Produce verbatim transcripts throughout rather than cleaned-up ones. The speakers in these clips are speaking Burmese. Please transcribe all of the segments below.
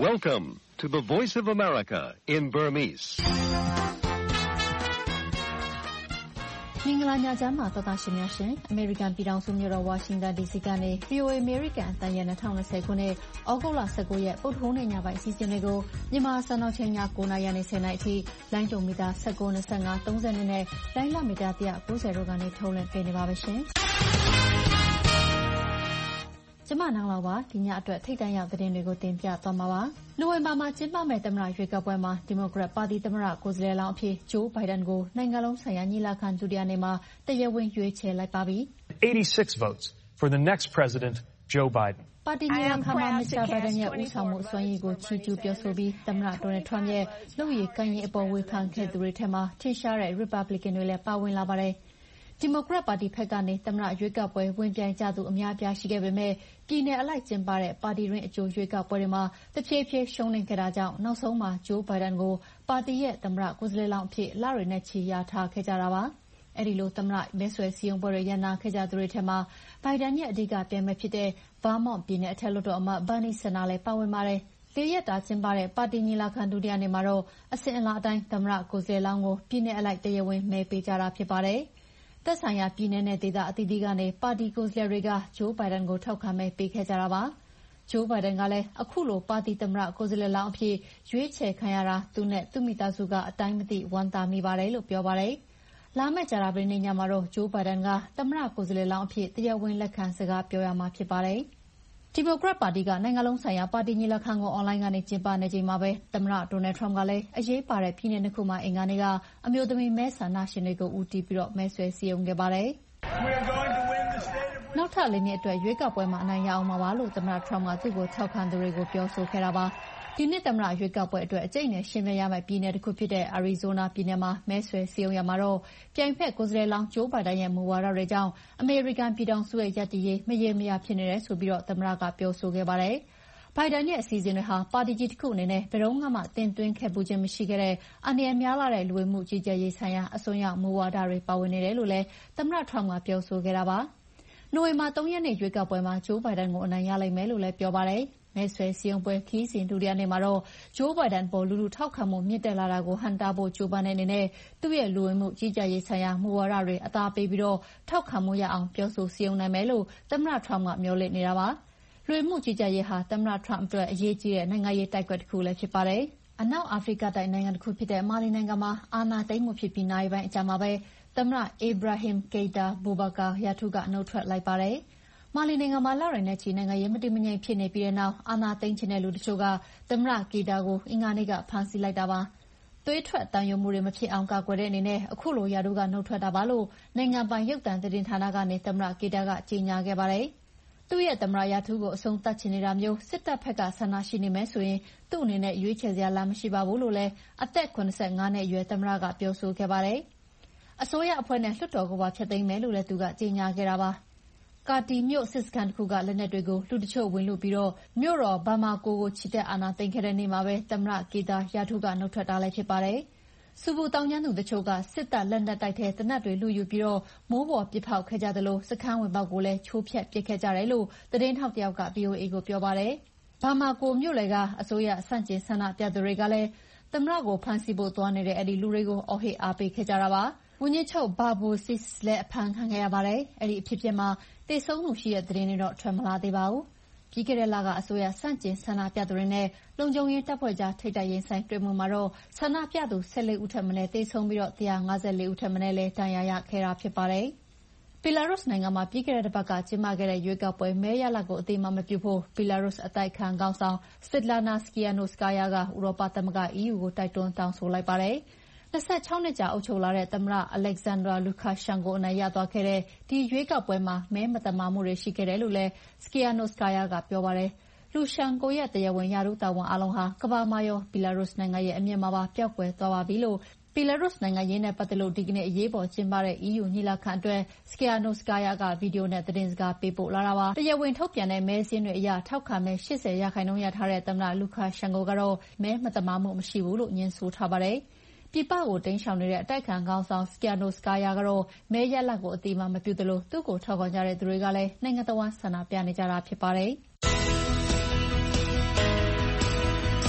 Welcome to the Voice of America in Burmese. မင်္ဂလာညချမ်းပါသောတာရှင်များရှင် American ပြည်ထောင်စုမြို့တော် Washington ဒီ စီ ကနေ ဗွီအိုအေ American အသံရဲ့၂၀၂၀ခုနှစ်ဩဂုတ်လ၁၉ရက်ပုဂ္ဂိုလ်နေ့ညပိုင်းအစီအစဉ်တွေကိုမြန်မာစံတော်ချိန်ည၉နာရီနဲ့၁၀နာရီအထိလိုင်းတုံမီတာ၁၉ ၂၅ ၃၂နဲ့လိုင်းလမီတာ၁၉၀တို့ကနေထုတ်လွှင့်ပေးနေပါရှင်။ကျမနန်းတော်ပါဒီညအတွက်ထိတ်တန့်ရောက်သတင်းတွေကိုတင်ပြသွားမှာပါ။နိုဝင်ဘာမှာကျင်းပမယ့်သမ္မတရွေးကောက်ပွဲမှာဒီမိုကရက်ပါတီသမ္မတကိုယ်စားလှယ်လောင်းအဖြစ်ဂျိုးဘိုင်ဒန်ကိုနိုင်ငံလုံးဆိုင်ရာညီလာခံဒုတိယနေ့မှာတရားဝင်ရွေးချယ်လိုက်ပါပြီ။ eighty-six votes for the next president Joe Biden. ပါတီညီလာခံမှာမစ္စတာဘိုင်ဒန်ရဲ့ဦးဆောင်မှုအစွမ်းရည်ကိုချီးကျူးပြောဆိုပြီးသမ္မတဒေါ်နယ်ထရမ့်ရဲ့လုပ်ရည်ကိုင်ရည်အပေါ်ဝေဖန်ခဲ့သူတွေထဲမှာထင်ရှားတဲ့ Republican တွေလည်းပါဝင်လာပါတယ်။ဒီမိုကရက်ပါတီဘက်ကနေသမ္မတရွေးကောက်ပွဲဝင်ပြိုင်ကြသူအများအပြားရှိခဲ့ပေမဲ့ပြည်내အလိုက်ကျင်းပတဲ့ပါတီတွင်းအကျိုးရွေးကောက်ပွဲတွေမှာတဖြည်းဖြည်းရှုံးနိမ့်ခဲ့တာကြောင့်နောက်ဆုံးမှာဂျိုးဘိုင်ဒန်ကိုပါတီရဲ့သမ္မတကိုယ်စားလှယ်လောင်းအဖြစ်လတွေနဲ့ချီရထားခဲ့ကြတာပါ။အဲဒီလိုသမ္မတမဲဆွယ်စည်းရုံးပွဲတွေရန်နာခဲ့ကြသူတွေထဲမှာဘိုင်ဒန်ရဲ့အဓိကပြိုင်မဲ့ဖြစ်တဲ့ Vermont ပြည်နယ်အထက်လွှတ်တော်အမတ် Bernie Sanders လည်းပါဝင်ပါတယ်။လေးရက်တာကျင်းပတဲ့ပါတီညီလာခံဒုတိယနေ့မှာတော့အစဉ်အလာအတိုင်းသမ္မတကိုယ်စားလှယ်လောင်းကိုပြည်내အလိုက်တရားဝင်မဲပေးကြတာဖြစ်ပါတယ်။သက်ဆိုင်ရာပြည်내နဲ့ဒေသအသီးသီးကနေပါတီကိုယ်စားလှယ်တွေကဂျိုးဘိုင်ဒန်ကိုထောက်ခံမဲပေးခဲ့ကြတာပါ။ဂျိုးဘိုင်ဒန်ကလည်းအခုလိုပါတီသမ္မတကိုယ်စားလှယ်လောင်းအဖြစ်ရွေးချယ်ခံရတာသူနဲ့သူ့မိသားစုကအတိုင်းမသိဝမ်းသာမိပါတယ်လို့ပြောပါတယ်။လာမယ့်ကြာသပတေးနေ့ညမှာတော့ဂျိုးဘိုင်ဒန်ကသမ္မတကိုယ်စားလှယ်လောင်းအဖြစ်တရားဝင်လက်ခံစကားပြောရမှာဖြစ်ပါတယ်။ဒီမိုကရက်ပါတီကနိုင်ငံလုံးဆိုင်ရာပါတီညီလာခံကိုအွန်လိုင်းကနေကျင်းပနေချိန်မှာပဲသမ္မတဒေါ်နယ်ထရမ့်ကလည်းအရေးပါတဲ့ပြည်내နှစ်ခုမှာအင်္ဂါနေ့ကအမျိုးသမီးမဲဆန္ဒရှင်တွေကိုဦးတည်ပြီးမဲဆွယ်စည်းရုံးခဲ့ပါတယ်။နောက်ထပ်လေးနှစ်အတွက်ရွေးကောက်ပွဲမှာအနိုင်ရအောင်မှာပါလို့သမ္မတထရမ့်ကသူ့ကိုထောက်ခံသူတွေကိုပြောဆိုခဲ့တာပါ။ဒီနှစ်သမ္မတရွေးကောက်ပွဲအတွက်အကျိတ်နဲ့ရှင်ပြရမယ့်ပြည်내တစ်ခုဖြစ်တဲ့ Arizona ပြည်နယ်မှာမဲဆွယ်စည်းရုံးရမှာတော့ပြိုင်ဖက်ကိုယ်စားလှယ်လောင်းဂျိုးဘိုင်ဒန်ရဲ့မူဝါဒတွေကြောင့်အမေရိကန်ပြည်ထောင်စုရဲ့ရပ်တည်ရေးမရေမရာဖြစ်နေတယ်ဆိုပြီးသမ္မတကပြောဆိုခဲ့ပါတယ်။ဘိုင်ဒန်ရဲ့အစီအစဉ်တွေဟာပါတီကြီးတစ်ခုအနေနဲ့ဘယ်တော့မှတင်သွင်းခဲ့ပူးခြင်းမရှိခဲ့တဲ့အန္တရာယ်များလာတဲ့လူဝင်မှုကြီးကြပ်ရေးဆိုင်ရာအစွန်းရောက်မူဝါဒတွေပါဝင်နေတယ်လို့လည်းသမ္မတထရမ့်ကပြောဆိုခဲ့တာပါ။နိုဝင်ဘာ၃ရက်နေ့ရွေးကောက်ပွဲမှာဂျိုးဘိုင်ဒန်ကိုအနိုင်ရလိမ့်မယ်လို့လည်းပြောပါတယ်။မဲဆွယ်စည်းရုံးပွဲခီးစဉ်ဒုတိယနေ့မှာတော့ဂျိုးဘိုင်ဒန်ပေါ်လူလူထောက်ခံမှုမြင့်တက်လာတာကိုဟန့်တားဖို့ကြိုးပမ်းတဲ့အနေနဲ့သူ့ရဲ့လူဝင်မှုကြီးကြပ်ရေးဆိုင်ရာမူဝါဒတွေအသာပေးပြီးထောက်ခံမှုရအောင်ပြောဆိုစည်းရုံးနိုင်မယ်လို့သမ္မတထရမ့်ကမျှော်လင့်နေတာပါ။လူဝင်မှုကြီးကြပ်ရေးဟာသမ္မတထရမ့်အတွက်အရေးကြီးတဲ့နိုင်ငံရေးတိုက်ကွက်တစ်ခုလည်းဖြစ်ပါတယ်။အနောက်အာဖရိကတိုက်နိုင်ငံတစ်ခုဖြစ်တဲ့မာလီနိုင်ငံမှာအာဏာသိမ်းမှုဖြစ်ပြီးနာရီပိုင်းအကြာမှာပဲသမ္မတ Ibrahim Keita Boubacar ရာထူးကနှုတ်ထွက်လိုက်ပါတယ်။မာလီနိုင်ငံမှာလတွေနဲ့ချီနိုင်ငံရေးမတည်မငြိမ်ဖြစ်နေပြီးတဲ့နောက်အာဏာသိမ်းချင်တဲ့လူတချို့ကသမ္မတကီတာကိုအင်္ဂါနေ့ကဖမ်းဆီးလိုက်တာပါ။သွေးထွက်သံယိုမှုတွေမဖြစ်အောင်ကာကွယ်တဲ့အနေနဲ့အခုလိုရာထူးကနှုတ်ထွက်တာပါလို့နိုင်ငံပိုင်ရုပ်သံသတင်းဌာနကနေသမ္မတကီတာကကြေညာခဲ့ပါတယ်။သူ့ရဲ့သမ္မတရာထူးကိုအဆုံးသတ်ချင်နေတာမျိုးစစ်တပ်ဘက်ကဆန္ဒရှိနေမယ်ဆိုရင်သူ့အနေနဲ့ရွေးချယ်စရာလမ်းမရှိပါဘူးလို့လည်းအသက်၇၅နှစ်အရွယ်သမ္မတကပြောဆိုခဲ့ပါတယ်။အစိုးရအဖွဲ့နဲ့လွှတ်တော်ကိုပါဖျက်သိမ်းမယ်လို့လည်းသူကကြေညာခဲ့တာပါ။ကာတီမြို့စစ်စခန်းတစ်ခုကလက်နက်တွေကိုလူတချို့ဝင်လုပြီးမြို့တော်ဘမာကိုကိုချီတက်အာဏာသိမ်းခဲ့တဲ့နေ့မှာပဲသမ္မတကီတာရာထူးကနှုတ်ထွက်တာလည်းဖြစ်ပါတယ်။ဆူပူတောင်းကျမ်းသူတချို့ကစစ်တပ်လက်နက်တိုက်ထဲသေနတ်တွေလုယူပြီးမိုးပေါ်ပစ်ဖောက်ခဲ့ကြသလိုစခန်းဝင်ပေါက်ကိုလည်းချိုးဖျက်ပစ်ခဲ့ကြတယ်လို့သတင်းထောက်တယောက်က ဗွီအိုအေကိုပြောပါတယ်။ဘမာကိုမြို့လယ်ကအစိုးရဆန့်ကျင်ဆန္ဒပြသူတွေကလည်းသမ္မတကိုဖမ်းဆီးဖို့သွားနေတဲ့အဲဒီလူတွေကိုအော်ဟစ်အားပေးခဲ့ကြတာပါ။ဝန်ကြီးချုပ်ဘာဘူစစ်လည်းအဖမ်းခံခဲ့ရပါတယ်။အဲဒီအဖြစ်အပျက်မှာသေဆုံးသူရှိတဲ့သတင်းတွေတော့ထွက်မလာသေးပါဘူး။ပြီးခဲ့တဲ့လကအစိုးရဆန့်ကျင်ဆန္ဒပြသူတွေနဲ့လုံခြုံရေးတပ်ဖွဲ့ကြားထိပ်တိုက်ရင်ဆိုင်တွေ့မှုမှာတော့ဆန္ဒပြသူ၁၄ဦးထက်မနည်းသေဆုံးပြီး၁၅၄ဦးထက်မနည်းလည်းဒဏ်ရာရခဲ့တာဖြစ်ပါတယ်။ဘီလာရုစ်နိုင်ငံမှာပြီးခဲ့တဲ့တစ်ပတ်ကကျင်းပခဲ့တဲ့ရွေးကောက်ပွဲမဲရလဒ်ကိုအသိအမှတ်မပြုဖို့ဘီလာရုစ်အတိုက်အခံခေါင်းဆောင် Svetlana Tsikhanouskaya ကဥရောပသမဂ္ဂ အီးယူ ကိုတိုက်တွန်းတောင်းဆိုလိုက်ပါတယ်။၂၆နှစ်ကြာအုပ်ချုပ်လာတဲ့သမ္မတ Alexander Lukashenko အနိုင်ရသွားခဲ့တဲ့ဒီရွေးကောက်ပွဲမှာမဲမသမာမှုတွေရှိခဲ့တယ်လို့လည်း Tsikhanouskaya ကပြောပါတယ်။ Lukashenko ရဲ့တရားဝင်ရာထူးတာဝန်အားလုံးဟာကမ္ဘာမှာရောဘီလာရုစ်နိုင်ငံရဲ့အမြင်မှာပါပျောက်ကွယ်သွားပါပြီလို့ဘီလာရုစ်နိုင်ငံရေးနဲ့ပတ်သက်လို့ဒီကနေ့အရေးပေါ်ကျင်းပတဲ့ အီးယူညီလာခံအတွက် Tsikhanouskaya ကဗီဒီယိုနဲ့သတင်းစကားပေးပို့လာတာပါ။တရားဝင်ထုတ်ပြန်တဲ့မဲစာရင်းတွေအရထောက်ခံမဲ၈၀ရာခိုင်နှုန်းရထားတဲ့သမ္မတ Lukashenko ကတော့မဲမသမာမှုမရှိဘူးလို့ငြင်းဆိုထားပါတယ်။ပြည်ပကိုတိမ်းရှောင်နေတဲ့အတိုက်အခံခေါင်းဆောင် Tsikhanouskaya ကတော့မဲရလဒ်ကိုအသိအမှတ်မပြုသလိုသူ့ကိုထောက်ခံကြတဲ့သူတွေကလည်းနိုင်ငံတဝန်းဆန္ဒပြနေကြတာဖြစ်ပါတယ်။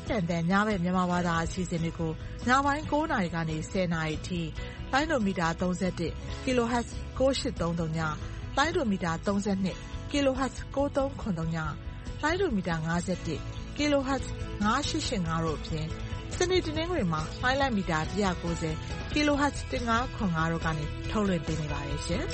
တန်တန်ညဘက်မြန်မာဘာသာအစီအစဉ်တွေကိုညပိုင်း၉နာရီကနေ၁၀နာရီအထိလိုင်းဒိုမီတာ၃၁ kilohertz ၉၈၃၃ညလိုင်းဒိုမီတာ၃၂ kilohertz ၉၃၇၃ညလိုင်းဒိုမီတာ၅၁ kilohertz ၅၈၈၅တို့အပြင်စနေတနင်္ဂနွေမှာလိုင်းလိုက်မီတာ၁၉၀ kilohertz ၁၅၇၅တို့ကနေထုတ်လွှင့်ပေးနေပါတယ်ရှင်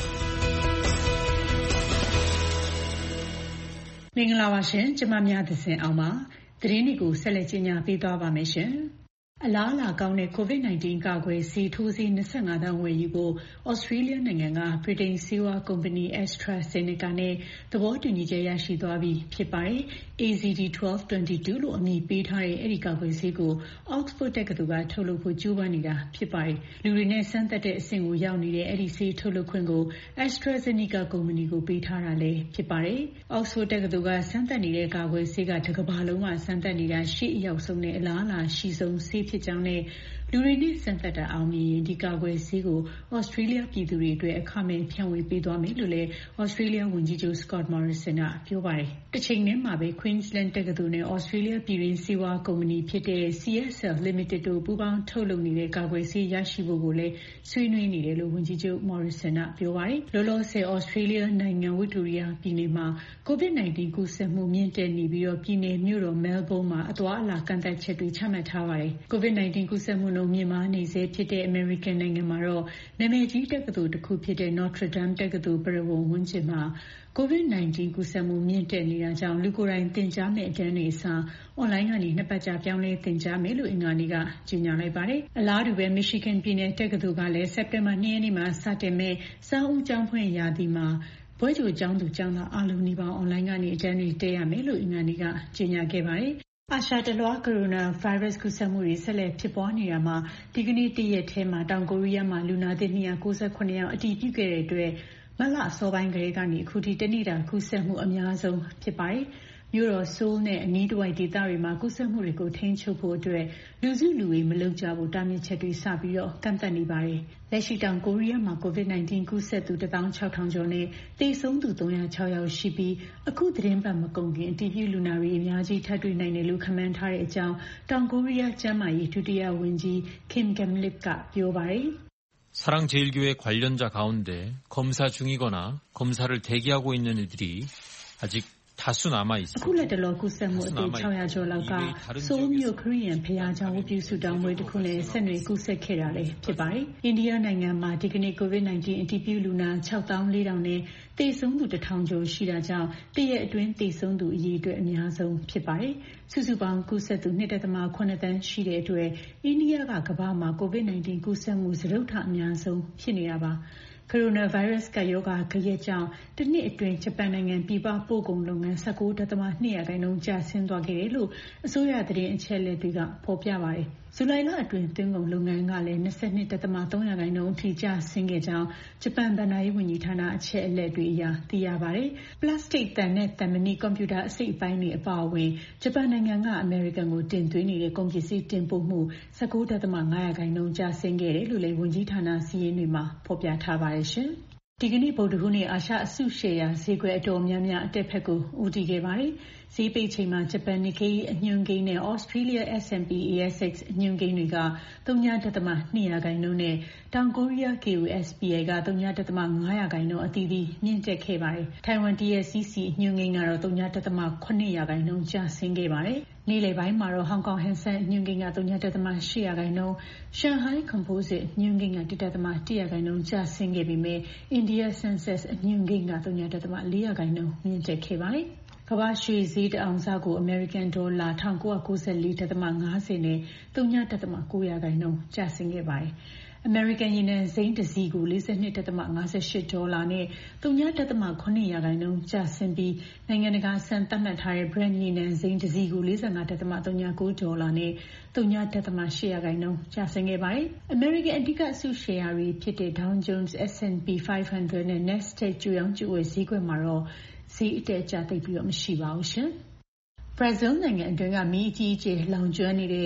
မင်္ဂလာပါရှင်ကျမများသစဉ်အောင်ပါသတင်းတွေကိုဆက်လက်ကြီးညာပေးသွားပါမယ်ရှင်အလားအလာကောင်းတဲ့ ကိုဗစ် -19 ကာကွယ်ဆေးထိုးဆေး၂၅သန်းဝယ်ယူဖို့ဩစတြေးလျနိုင်ငံကဗြိတိန်ဆေးဝါးကုမ္ပဏီ AstraZeneca နဲ့သဘောတူညီချက်ရရှိသွားပြီဖြစ်ပါတယ်။ A Z D ၁၂၂၂ လို့အမည်ပေးထားတဲ့အဲ့ဒီကာကွယ်ဆေးကို Oxford တက္ကသိုလ်ကထုတ်လုပ်ဖို့ကြိုးပမ်းနေတာဖြစ်ပါတယ်။လူတွေနဲ့စမ်းသပ်တဲ့အဆင့်ကိုရောက်နေတဲ့အဲ့ဒီဆေးထုတ်လုပ်ခွင့်ကို AstraZeneca ကုမ္ပဏီကိုပေးထားတာလည်းဖြစ်ပါတယ်။ Oxford တက္ကသိုလ်ကစမ်းသပ်နေတဲ့ကာကွယ်ဆေးကတစ်ကမ္ဘာလုံးကစမ်းသပ်နေတာရှေ့အရောက်ဆုံးနဲ့အလားအလာရှိဆုံးဆေးဖြစ်ကြောင်းနဲ့လူတွေနဲ့စမ်းသပ်တာအောင်မြင်ရင်ဒီကာကွယ်ဆေးကိုဩစတြေးလျပြည်သူတွေအတွက်အခမဲ့ဖြန့်ဝေပေးသွားမယ်လို့လည်းဩစတြေးလျဝန်ကြီးချုပ် Scott Morrison ကပြောပါတယ်။တစ်ချိန်တည်းမှာပဲ Queensland တက္ကသိုလ်နဲ့ဩစတြေးလျပြည်တွင်းဆေးဝါးကုမ္ပဏီဖြစ်တဲ့ C S L Limited တို့ပူးပေါင်းထုတ်လုပ်နေတဲ့ကာကွယ်ဆေးရရှိဖို့ကိုလည်းဆွေးနွေးနေတယ်လို့ဝန်ကြီးချုပ် Morrison ကပြောပါတယ်။လောလောဆယ်ဩစတြေးလျနိုင်ငံ Victoria ပြည်နယ်မှာ ကိုဗစ် -19 ကူးစက်မှုမြင့်တက်နေပြီးတော့ပြည်နယ်မြို့တော် Melbourne မှာအသွားအလာကန့်သတ်ချက်တွေချမှတ်ထားပါတယ်။ကိုဗစ် -19 ကူးစက်မှုနှုန်းမြင့်မားနေဆဲဖြစ်တဲ့ American နိုင်ငံမှာတော့နာမည်ကြီးတက္ကသိုလ်တစ်ခုဖြစ်တဲ့ Notre Dame တက္ကသိုလ်ပရဝုဏ်ဝန်းကျင်မှာကိုဗစ် -19 ကူးစက်မှုမြင့်တက်နေတာကြောင့်လူကိုယ်တိုင်သင်ကြားမယ့်အတန်းတွေအစားအွန်လိုင်းကနေနှစ်ပတ်ကြာပြောင်းလဲသင်ကြားမယ်လို့အင်္ဂါနေ့ကကြေညာလိုက်ပါတယ်။အလားတူပဲ Michigan ပြည်နယ်တက္ကသိုလ်ကလည်းစက်တင်ဘာ၂ရက်နေ့မှာစတင်မဲ့စာအုပ်ကျောင်းဖွင့်ရာသီမှာဘွဲ့ကြိုကျောင်းသူကျောင်းသားအားလုံးဒီပေါင်းအွန်လိုင်းကနေအတန်းတွေတက်ရမယ်လို့အင်္ဂါနေ့ကကြေညာခဲ့ပါတယ်။အာရှတလွှားကိုရိုနာဗိုင်းရပ်စ်ကူးစက်မှုတွေဆက်လက်ဖြစ်ပွားနေတာမှာဒီကနေ့တရက်ထဲမှာတောင်ကိုရီးယားမှာလူနာသစ်၂၉၇ယောက်အတည်ပြုခဲ့တဲ့အတွက်မတ်လအစောပိုင်းကလေးကနေအခုထိတနေ့တာကူးစက်မှုအများဆုံးဖြစ်ပါတယ်။မြို့တော်ဆိုးလ်နဲ့အနီးတစ်ဝိုက်ဒေသတွေမှာကူးစက်မှုတွေကိုထိန်းချုပ်ဖို့အတွက်လူစုလူဝေးမလုပ်ကြဖို့တားမြစ်ချက်တွေစပြီးတော့ကန့်သတ်နေပါတယ်။လက်ရှိတောင်ကိုရီးယားမှာကိုဗစ် -19 ကူးစက်သူတစ်သောင်းခြောက်ထောင်ကျော်နဲ့သေဆုံးသူ၃၀၆ယောက်ရှိပြီးအခုသတင်းပတ်မကုန်ခင်အတည်ပြုလူနာတွေအများကြီးထပ်တွေ့နိုင်တယ်လို့ခန့်မှန်းထားတဲ့အကြောင်းတောင်ကိုရီးယားကျန်းမာရေးဒုတိယဝန်ကြီး Kim Gamlip ကပြောပါတယ်။ 사랑제일교회 관련자 가운데 검사 중이거나 검사를 대기하고 있는 이들이 아직 다수 남아 있습니다. အခုလက်တလောကူးစက်မှုအသစ်၆၀၀ကျော်လောက်ကဆိုးမြို့ခရီးရန်ဖျားကြောင်ဝတ်ပြုဆုတောင်းပွဲတစ်ခုနဲ့ဆက်နွယ်ကူးစက်ခဲ့တာလည်းဖြစ်ပါတယ်။အိန္ဒိယနိုင်ငံမှာဒီကနေ့ကိုဗစ် -19 အတည်ပြုလူနာ၆သောင်း၄ထောင်နဲ့သေဆုံးသူတစ်ထောင်ကျော်ရှိတာကြောင့်တရက်အတွင်းသေဆုံးသူအရေအတွက်အများဆုံးဖြစ်ပါတယ်။စုစုပေါင်းကူးစက်သူ၂.၇သန်းရှိတဲ့အတွက်အိန္ဒိယကကမ္ဘာမှာကိုဗစ် -19 ကူးစက်မှုစတုတ္ထအများဆုံးဖြစ်နေတာပါ။ကိုရိုနာဗိုင်းရပ်စ်ကပ်ရောဂါဂယက်ကြောင့်တစ်နှစ်အတွင်းဂျပန်နိုင်ငံပြည်ပပို့ကုန်လုပ်ငန်း၁၉.၂ရာခိုင်နှုန်းကျဆင်းသွားခဲ့တယ်လို့အစိုးရသတင်းအချက်အလက်တွေကဖော်ပြပါတယ်။ဇူလိုင်လအတွင်းသွင်းကုန်လုပ်ငန်းကလည်း၂၂.၃ရာခိုင်နှုန်းအထိကျဆင်းခဲ့ကြောင်းဂျပန်ဗဏ္ဍာရေးဝန်ကြီးဌာနအချက်အလက်တွေအရသိရပါတယ်။ပလတ်စတစ်သံနဲ့သံမဏိကွန်ပျူတာအစိတ်အပိုင်းတွေအပါအဝင်ဂျပန်နိုင်ငံကအမေရိကန်ကိုတင်သွင်းနေတဲ့ကုန်ပစ္စည်းတင်ပို့မှု၁၉.၅ရာခိုင်နှုန်းကျဆင်းခဲ့တယ်လို့လည်းဝန်ကြီးဌာနစီးရင်တွေမှာဖော်ပြထားပါတယ်ရှင်။ဒီကနေ့ဗုဒ္ဓဟူးနေ့အာရှအစုရှယ်ယာဈေးကွက်အတော်များများအတက်ဖက်ကိုဦးတည်ခဲ့ပါတယ်။ဈေးပိတ်ချိန်မှာဂျပန် Nikkei အညွှန်းကိန်းနဲ့ Australia S and P A S X အညွှန်းကိန်းတွေကဝ.၂ရာခိုင်နှုန်းနဲ့တောင်ကိုရီးယား K O S P I ကဝ.၅ရာခိုင်နှုန်းအသီးသီးမြင့်တက်ခဲ့ပါတယ်။ထိုင်ဝမ် T S C C အညွှန်းကိန်းကတော့ဝ.၇ရာခိုင်နှုန်းကျဆင်းခဲ့ပါတယ်။နေ့လယ်ပိုင်းမှာတော့ဟောင်ကောင်ဟန်ဆန်အညွှန်းကိန်းကဝ.၈ရာခိုင်နှုန်းရှန်ဟိုင်း Composite အညွှန်းကိန်းက၁.၁ရာခိုင်နှုန်းကျဆင်းခဲ့ပေမဲ့အိန္ဒိယ Sensex အညွှန်းကိန်းကဝ.၄ရာခိုင်နှုန်းမြင့်တက်ခဲ့ပါတယ်။ကမ္ဘာရွှေဈေးတအောင်စကိုအမေရိကန်ဒေါ်လာ၁၉၉၄.၅၀နဲ့ဝ.၉ရာခိုင်နှုန်းကျဆင်းခဲ့ပါတယ်။ အမေရိကန်ရေနံစိမ်းတစ်စီးကို၄၂.၅၈ဒေါ်လာနဲ့ဝ.၇ရာခိုင်နှုန်းကျဆင်းပြီးနိုင်ငံတကာစံသတ်မှတ်ထားတဲ့ Brent ရေနံစိမ်းတစ်စီးကို၄၅.ဝ.၉ဒေါ်လာနဲ့ဝ.၈ရာခိုင်နှုန်းကျဆင်းခဲ့ပါတယ်။အမေရိကန်အဓိကအစုရှယ်ယာတွေဖြစ်တဲ့ Dow Jones, S and P ၅၀၀ နဲ့ Nasdaq ကြိုရောင်းကြိုဝယ်ဈေးကွက်မှာတော့ဈေးအတက်အကျသိပ်ပြီးတော့မရှိပါဘူးရှင်။ဘရာဇီးနိုင်ငံအတွင်းကမီးအကြီးအကျယ်လောင်ကျွမ်းနေတဲ့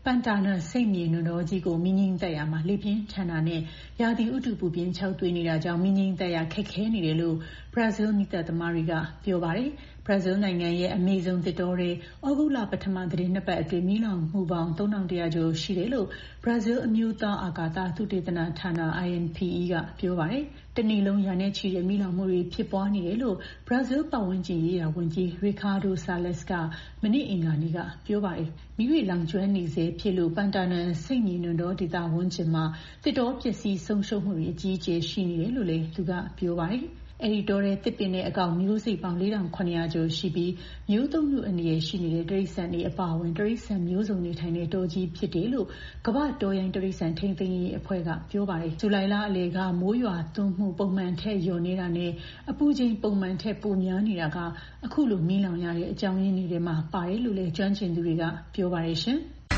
ပန်တာနာစိတ်မြေနွံတော်ကြီးကိုမင်းငင်းတက်ရမှာလေပြင်းထန်တာနဲ့ရာသီဥတုပူပြင်းခြောက်သွေးနေတာကြောင့်မင်းငင်းတက်ရခက်ခဲနေတယ်လို့ဘရာဇီးမိသက်သမားတွေကပြောပါတယ်ဘရာဇီးနိုင်ငံရဲ့အမေဇုန်သစ်တောတွေဩဂုတ်လပထမသတင်းနှစ်ပတ်အတွင်းမီးလောင်မှုပေါင်းသုံးထောင်တရာကျော်ရှိတယ်လို့ဘရာဇီးအမျိုးသားအာကာသသုတေသနဌာန I N P E ကပြောပါတယ်တနေ့လုံးရာနဲ့ချီတဲ့မီးလောင်မှုတွေဖြစ်ပွားနေတယ်လို့ဘရာဇီးပတ်ဝန်းကျင်ရေးရာဝန်ကြီးရီကာဒိုဆာလက်စ်ကမနေ့အင်္ဂါနေ့ကပြောပါတယ်မီးတွေလောင်ကျွမ်းနေစေဖြစ်လို့ပန်တာနန်စိတ်မြေနွံတော်ဒေသဝန်းကျင်မှာသစ်တောပစ္စည်းဆုံးရှုံးမှုတွေအကြီးအကျယ်ရှိနေတယ်လို့လည်းသူကပြောပါတယ်အဲဒီတော့တဲ့တစ်ပင်နဲ့အကောင်မျိုးစိတ်ပေါင်းလေးထောင်ခုနှစ်ရာကျော်ရှိပြီးမျိုးသုံးမှုအနေနဲ့ရှိနေတဲ့တိရစ္ဆာန်တွေအပါအဝင်တိရစ္ဆာန်မျိုးစုံနေထိုင်တဲ့တောကြီးဖြစ်တယ်လို့ကမ္ဘာတောရိုင်းတိရစ္ဆာန်ထိန်းသိမ်းရေးအဖွဲ့ကပြောပါတယ်ဇူလိုင်လအလယ်ကမိုးရွာသွန်းမှုပုံမှန်ထက်လျော့နေတာနဲ့အပူချိန်ပုံမှန်ထက်ပိုများနေတာကအခုလိုမီးလောင်ရတဲ့အကြောင်းရင်းတွေထဲမှာပါတယ်လို့လည်းကျွမ်းကျင်သူတွေကပြောပါတယ်ရှင်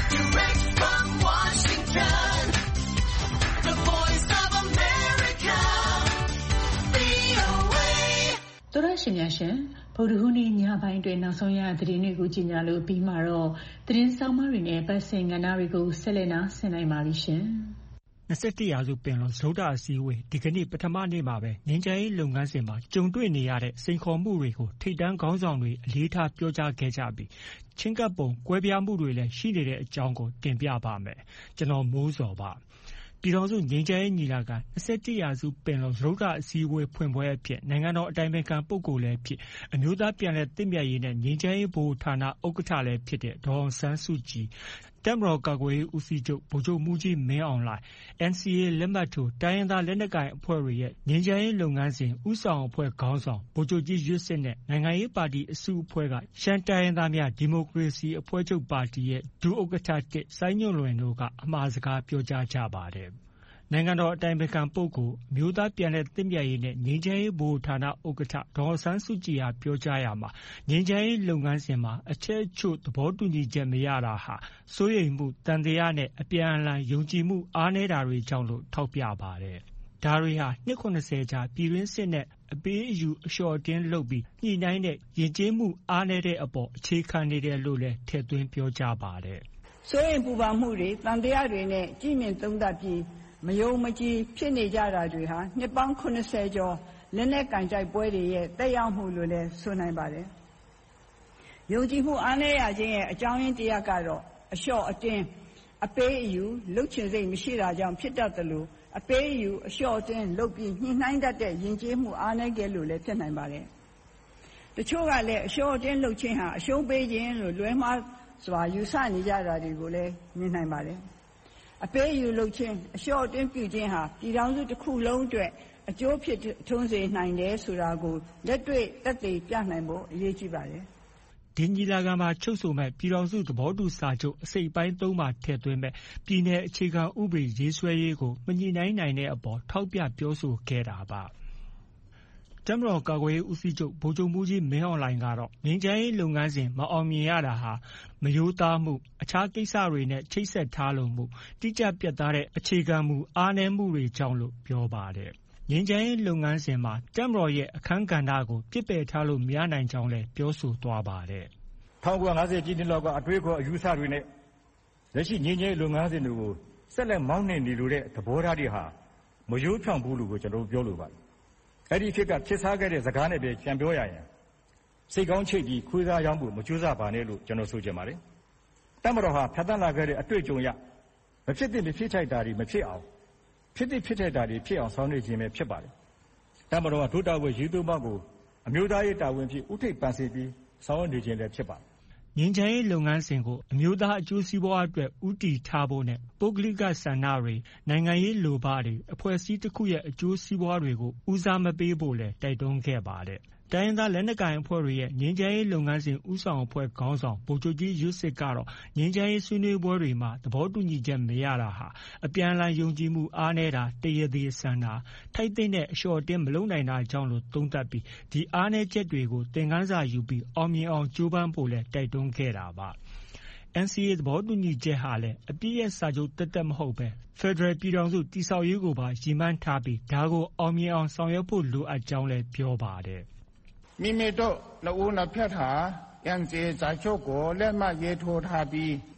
တော်ရရှင်များရှင်ဗုဒ္ဓဟူးနေ့ညပိုင်းတွင်နောက်ဆုံးရသတင်းတွေကိုကြီးညာလို့ပြီးမှတော့သတင်းဆောင်မတွေနဲ့ပတ်စင်ကဏ္ဍတွေကိုဆက်လက်နာဆင်နိုင်ပါပြီရှင်။၂၁ရာစုပင်လုံစတုတ္ထအစည်းအဝေးဒီကနေ့ပထမနေ့မှာပဲငြိမ်းချမ်းရေးလုပ်ငန်းစဉ်မှာကြုံတွေ့နေရတဲ့စိန်ခေါ်မှုတွေကိုထိပ်တန်းခေါင်းဆောင်တွေအလေးထားပြောကြားခဲ့ကြပြီးချင်းကပ်ပုံကွဲပြားမှုတွေလည်းရှိနေတဲ့အကြောင်းကိုတင်ပြပါမယ်။ကျွန်တော်မိုးစောပါပြည်တော်စုငြိမ်းချမ်းရေးညီလာခံ၂၁ရာစုပင်လုံစတုတ္ထအစည်းအဝေးဖွင့်ပွဲအဖြစ်နိုင်ငံတော်အတိုင်ပင်ခံပုဂ္ဂိုလ်လည်းဖြစ်အမျိုးသားပြန်လည်သင့်မြတ်ရေးနဲ့ငြိမ်းချမ်းရေးဗဟိုဌာနဥက္ကဋ္ဌလည်းဖြစ်တဲ့ဒေါ်အောင်ဆန်းစုကြည်တပ်မတော်ကာကွယ်ရေးဦးစီးချုပ်ဗိုလ်ချုပ်မှူးကြီးမင်းအောင်လှိုင် N C A လက်မှတ်ထိုးတိုင်းရင်းသားလက်နက်ကိုင်အဖွဲ့တွေရဲ့ငြိမ်းချမ်းရေးလုပ်ငန်းစဉ်ဦးဆောင်အဖွဲ့ခေါင်းဆောင်ဗိုလ်ချုပ်ကြီးရွတ်စစ်နဲ့နိုင်ငံရေးပါတီအစုအဖွဲ့ကရှမ်းတိုင်းရင်းသားများဒီမိုကရေစီအဖွဲ့ချုပ်ပါတီရဲ့ဒုဥက္ကဋ္ဌတစ်စိုင်းညွန့်လွင်တို့ကအမှာစကားပြောကြားကြပါတယ်နိုင်ငံတော်အတိုင်ပင်ခံပုဂ္ဂိုလ်အမျိုးသားပြန်လည်သင့်မြတ်ရေးနဲ့ငြိမ်းချမ်းရေးဗဟိုဌာနဥက္ကဋ္ဌဒေါ်အောင်ဆန်းစုကြည်ဟာပြောကြားရာမှာငြိမ်းချမ်းရေးလုပ်ငန်းစဉ်မှာအချက်အချို့သဘောတူညီချက်မရတာဟာစိုးရိမ်မှုတန်တရားနဲ့အပြန်အလှန်ယုံကြည်မှုအားနည်းတာတွေကြောင့်လို့ထောက်ပြပါတယ်။ဒါတွေဟာနှစ်၇၀ကြာပြည်တွင်းစစ်နဲ့အပေးအယူအလျှော့အတင်းလုပ်ပြီးညှိနှိုင်းတဲ့ယဉ်ကျေးမှုအားနည်းတဲ့အပေါ်အခြေခံနေတယ်လို့လည်းထည့်သွင်းပြောကြားပါတယ်။စိုးရိမ်ပူပန်မှုတွေတန်တရားတွေနဲ့ကြည်မြင်သုံးသပ်ပြီးမယုံမကြည်ဖြစ်နေကြတာတွေဟာနှစ်ပေါင်း၇၀ကျော်လက်နက်ကင်ကြိုက်ပွဲတွေရဲ့တက်ရောက်မှုလို့လည်းဆိုနိုင်ပါတယ်။ယုံကြည်မှုအားနည်းရခြင်းရဲ့အကြောင်းရင်းတရားကတော့အလျှော့အတင်းအပေးအယူလှုပ်ချင်စိတ်မရှိတာကြောင့်ဖြစ်တတ်တယ်လို့အပေးအယူအလျှော့အတင်းလုပ်ပြီးညှိနှိုင်းတတ်တဲ့ယဉ်ကျေးမှုအားနည်းခဲ့လို့လည်းဖြစ်နိုင်ပါတယ်။တချို့ကလည်းအလျှော့အတင်းလုပ်ခြင်းဟာအရှုံးပေးခြင်းလို့လွဲမှားစွာယူဆနေကြတာတွေကိုလည်းမြင်နိုင်ပါတယ်။အပေးအယူလုပ်ခြင်းအလျှော့အတင်းပြုခြင်းဟာပြည်ထောင်စုတစ်ခုလုံးအတွက်အကျိုးဖြစ်ထွန်းစေနိုင်တယ်ဆိုတာကိုလက်တွေ့သက်သေပြနိုင်ဖို့အရေးကြီးပါတယ်။ဒီညီလာခံမှာချုပ်ဆိုမဲ့ပြည်ထောင်စုသဘောတူစာချုပ်အစိတ်ပိုင်းသုံးမှာထည့်သွင်းမဲ့ပြည်내အခြေခံဥပဒေရေးဆွဲရေးကိုမညှိနှိုင်းနိုင်တဲ့အပေါ်ထောက်ပြပြောဆိုခဲ့တာပါ။တပ်မတော်ကာကွယ်ရေးဦးစီးချုပ်ဗိုလ်ချုပ်မှူးကြီးမင်းအောင်လှိုင်ကတော့ငြိမ်းချမ်းရေးလုပ်ငန်းစဉ်မအောင်မြင်ရတာဟာမရိုးသားမှုအခြားကိစ္စတွေနဲ့ချိတ်ဆက်ထားလို့မှုတိကျပြတ်သားတဲ့အခြေခံမှုအားနည်းမှုတွေကြောင့်လို့ပြောပါတယ်။ငြိမ်းချမ်းရေးလုပ်ငန်းစဉ်မှာတပ်မတော်ရဲ့အခန်းကဏ္ဍကိုပြစ်ပယ်ထားလို့မရနိုင်ကြောင်းလည်းပြောဆိုသွားပါတယ်။၁၉၅၀ပြည့်နှစ်လောက်ကအတွေးခေါ်အယူဆတွေနဲ့လက်ရှိငြိမ်းချမ်းရေးလုပ်ငန်းစဉ်တွေကိုဆက်လက်မောင်းနှင်နေလို့တဲ့သဘောထားတွေဟာမရိုးဖြောင့်ဘူးလို့ကျွန်တော်ပြောလိုပါတယ်။အဲ့ဒီဖြစ်ကဖြစ်စားခဲ့တဲ့စကားနဲ့ပဲပြန်ပြောရရင်စိတ်ကောင်းချိတ်ပြီးခွေးသားရောင်းဖို့မကြိုးစားပါနဲ့လို့ကျွန်တော်ဆိုချင်ပါတယ်။တပ်မတော်ဟာဖျက်ဆီးလာခဲ့တဲ့အတွေ့အကြုံရမဖြစ်သင့်မဖြစ်ထိုက်တာတွေမဖြစ်အောင်ဖြစ်သင့်ဖြစ်ထိုက်တာတွေဖြစ်အောင်ဆောင်ရွက်ခြင်းပဲဖြစ်ပါတယ်။တပ်မတော်ကဒုတာဝန်ရေးသွင်းမှကိုအမျိုးသားရေးတာဝန်ဖြစ်ဥထိပ်ပန်ဆင်ပြီးဆောင်ရွက်နေခြင်းလည်းဖြစ်ပါတယ်ငြိမ်းချမ်းရေးလုပ်ငန်းစဉ်ကိုအမျိုးသားအကျိုးစီးပွားအတွက်ဦးတည်ထားဖို့နဲ့ပုဂ္ဂလိကဆန္ဒတွေနိုင်ငံရေးလိုဘတွေအဖွဲ့အစည်းတစ်ခုရဲ့အကျိုးစီးပွားတွေကိုဦးစားမပေးဖို့လည်းတိုက်တွန်းခဲ့ပါတယ်။တိုင်းရင်းသားလက်နက်ကိုင်အဖွဲ့တွေရဲ့ငြိမ်းချမ်းရေးလုပ်ငန်းစဉ်ဦးဆောင်အဖွဲ့ခေါင်းဆောင်ဗိုလ်ချုပ်ကြီးရွတ်စစ်ကတော့ငြိမ်းချမ်းရေးဆွေးနွေးပွဲတွေမှာသဘောတူညီချက်မရတာဟာအပြန်အလှန်ယုံကြည်မှုအားနည်းတာတရသေးဆန်တာထိုက်တဲ့အလျှော့အတင်းမလုပ်နိုင်တာကြောင့်လို့သုံးသပ်ပြီးဒီအားနည်းချက်တွေကိုသင်ခန်းစာယူပြီးအောင်မြင်အောင်ကြိုးပမ်းဖို့လည်းတိုက်တွန်းခဲ့တာပါ။ N C A သဘောတူညီချက်ဟာလည်းအပြည့်ရဲ့စာချုပ်တက်တက်မဟုတ်ပဲဖက်ဒရယ်ပြည်ထောင်စုတည်ဆောက်ရေးကိုပါရည်မှန်းထားပြီးဒါကိုအောင်မြင်အောင်ဆောင်ရွက်ဖို့လိုအပ်ကြောင်းလည်းပြောပါတယ်။မိမိတို့နှစ်ဦးနှစ်ဖက်ဟာ N C A စာချုပ်ကိုလက်မှတ်ရေးထိုးထားပြီး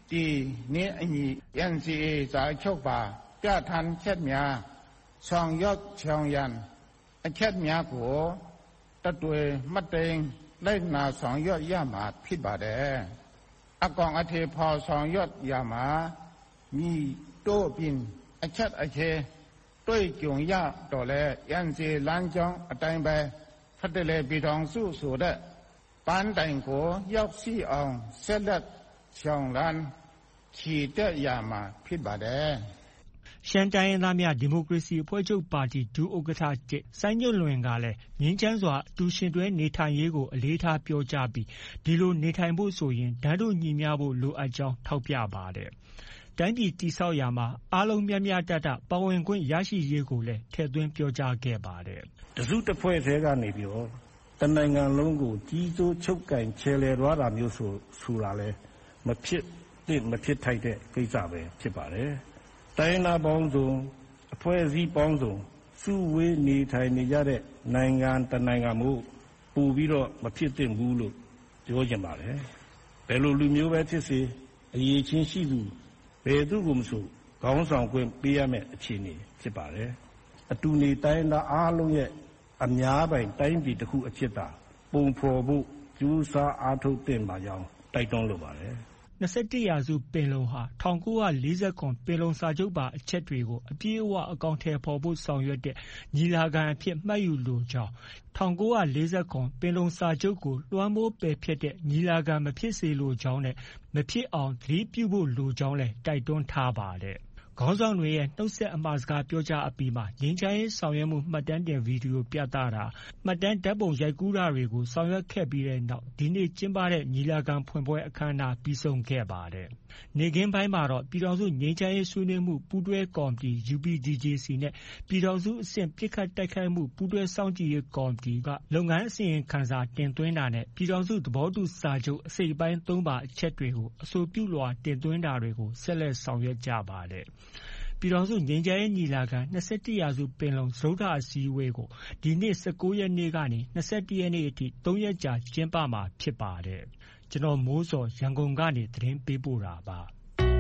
ဒီနေ့အညီ N C A စာချုပ်ပါပြဋ္ဌာန်းချက်များဆောင်ရွက်ဆောင်ရန်အချက်များကိုတတွေ့မှတ်သိမ်းလိုက်နာဆောင်ရွက်ရမှာဖြစ်ပါတယ်အကောင်အထည်ဖော်ဆောင်ရွက်ရမှာမိတို့ပင်အချက်အချေတွေ့ကြုံရတော့လဲ N C A လမ်းကြောင်းအတိုင်းပဲဖက်ဒရယ်ပြည်ထောင်စုဆိုတဲ့ပန်းတိုင်ကိုရောက်စီအောင်ဆက်လက်ဆောင်ရန်ချီတက်ရမှာဖြစ်ပါတယ်ရှမ်းတိုင်းရင်းသားများဒီမိုကရေစီအဖွဲ့ချုပ်ပါတီဒုဥက္ကဋ္ဌတစ်စိုင်းညွန့်လွင်ကလည်းငြိမ်းချမ်းစွာအတူရှင်တွဲနေထိုင်ရေးကိုအလေးထားပြောကြားပြီးဒီလိုနေထိုင်ဖို့ဆိုရင်တန်းတူညီမျှဖို့လိုအပ်ကြောင်းထောက်ပြပါတယ်။တိုင်းပြည်တည်ဆောက်ရာမှာအားလုံးမျှမျှတတပါဝင်ခွင့်ရရှိရေးကိုလည်းထည့်သွင်းပြောကြားခဲ့ပါတယ်။တစုတစ်ဖွဲ့ထဲကနေပြီးတော့တနိုင်ငံလုံးကိုကြီးစိုးချုပ်ကင်ချဲလဲသွားတာမျိုးဆိုဆိုတာလဲမဖြစ်သင့်မဖြစ်ထိုက်တဲ့ကိစ္စပဲဖြစ်ပါတယ်။တိုင်းနာပေါင်းစုံအဖွဲ့အစည်းပေါင်းစုံစုဝေးနေထိုင်နေကြတဲ့နိုင်ငံတနိုင်ငံမျိုးပူပြီးတော့မဖြစ်သင့်ဘူးလို့ပြောချင်ပါတယ်။ဘယ်လိုလူမျိုးပဲဖြစ်စေအရေးချင်းရှိသူဘယ်သူမှမဆိုခေါင်းဆောင်ခွင့်ပေးရမယ့်အခြေအနေဖြစ်ပါတယ်။အတူနေတိုင်းသားအားလုံးရဲ့အများပိုင်တိုင်းပြည်တစ်ခုအဖြစ်သာပုံဖော်ဖို့ကြိုးစားအားထုတ်သင့်ပါကြောင်းတိုက်တွန်းလိုပါတယ်။၂၁ရာစုပင်လုံဟာ၁၉၄၇ပင်လုံစာချုပ်ပါအချက်တွေကိုအပြည့်အဝအကောင်အထည်ဖော်ဖို့ဆောင်ရွက်တဲ့ညီလာခံအဖြစ်မှတ်ယူလိုကြောင်း၁၉၄၇ပင်လုံစာချုပ်ကိုလွှမ်းမိုးပယ်ဖျက်တဲ့ညီလာခံမဖြစ်စေလိုကြောင်းနဲ့မဖြစ်အောင်သတိပြုဖို့လိုကြောင်းလည်းတိုက်တွန်းထားပါတယ်။ခေါင်းဆောင်တွေရဲ့နှုတ်ဆက်အမှာစကားပြောကြားအပြီးမှာငြိမ်းချမ်းရေးဆောင်ရွက်မှုမှတ်တမ်းတင်ဗီဒီယိုပြသတာမှတ်တမ်းဓာတ်ပုံရိုက်ကူးတာတွေကိုဆောင်ရွက်ခဲ့ပြီးတဲ့နောက်ဒီနေ့ကျင်းပတဲ့ညီလာခံဖွင့်ပွဲအခမ်းအနားပြီးဆုံးခဲ့ပါတယ်။နေ့ခင်းပိုင်းမှာတော့ပြည်ထောင်စုငြိမ်းချမ်းရေးဆွေးနွေးမှုပူးတွဲကော်မတီ U P D J C နဲ့ပြည်ထောင်စုအဆင့်ပစ်ခတ်တိုက်ခိုက်မှုပူးတွဲစောင့်ကြည့်ရေးကော်မတီကလုပ်ငန်းအစီရင်ခံစာတင်သွင်းတာနဲ့ပြည်ထောင်စုသဘောတူစာချုပ်အစိတ်အပိုင်း၃ပါအချက်တွေကိုအဆိုပြုလွှာတင်သွင်းတာတွေကိုဆက်လက်ဆောင်ရွက်ကြပါတယ်။ပြည်ထောင်စုငြိမ်းချမ်းရေးညီလာခံ၂၁ရာစုပင်လုံစတုတ္ထအစည်းအဝေးကိုဒီနေ့၁၉ရက်နေ့ကနေ၂၁ရက်နေ့အထိ၃ရက်ကြာကျင်းပမှာဖြစ်ပါတယ်။ကျွန်တော်မိုးစောရန်ကုန်ကနေသတင်းပေးပို့တာပါ။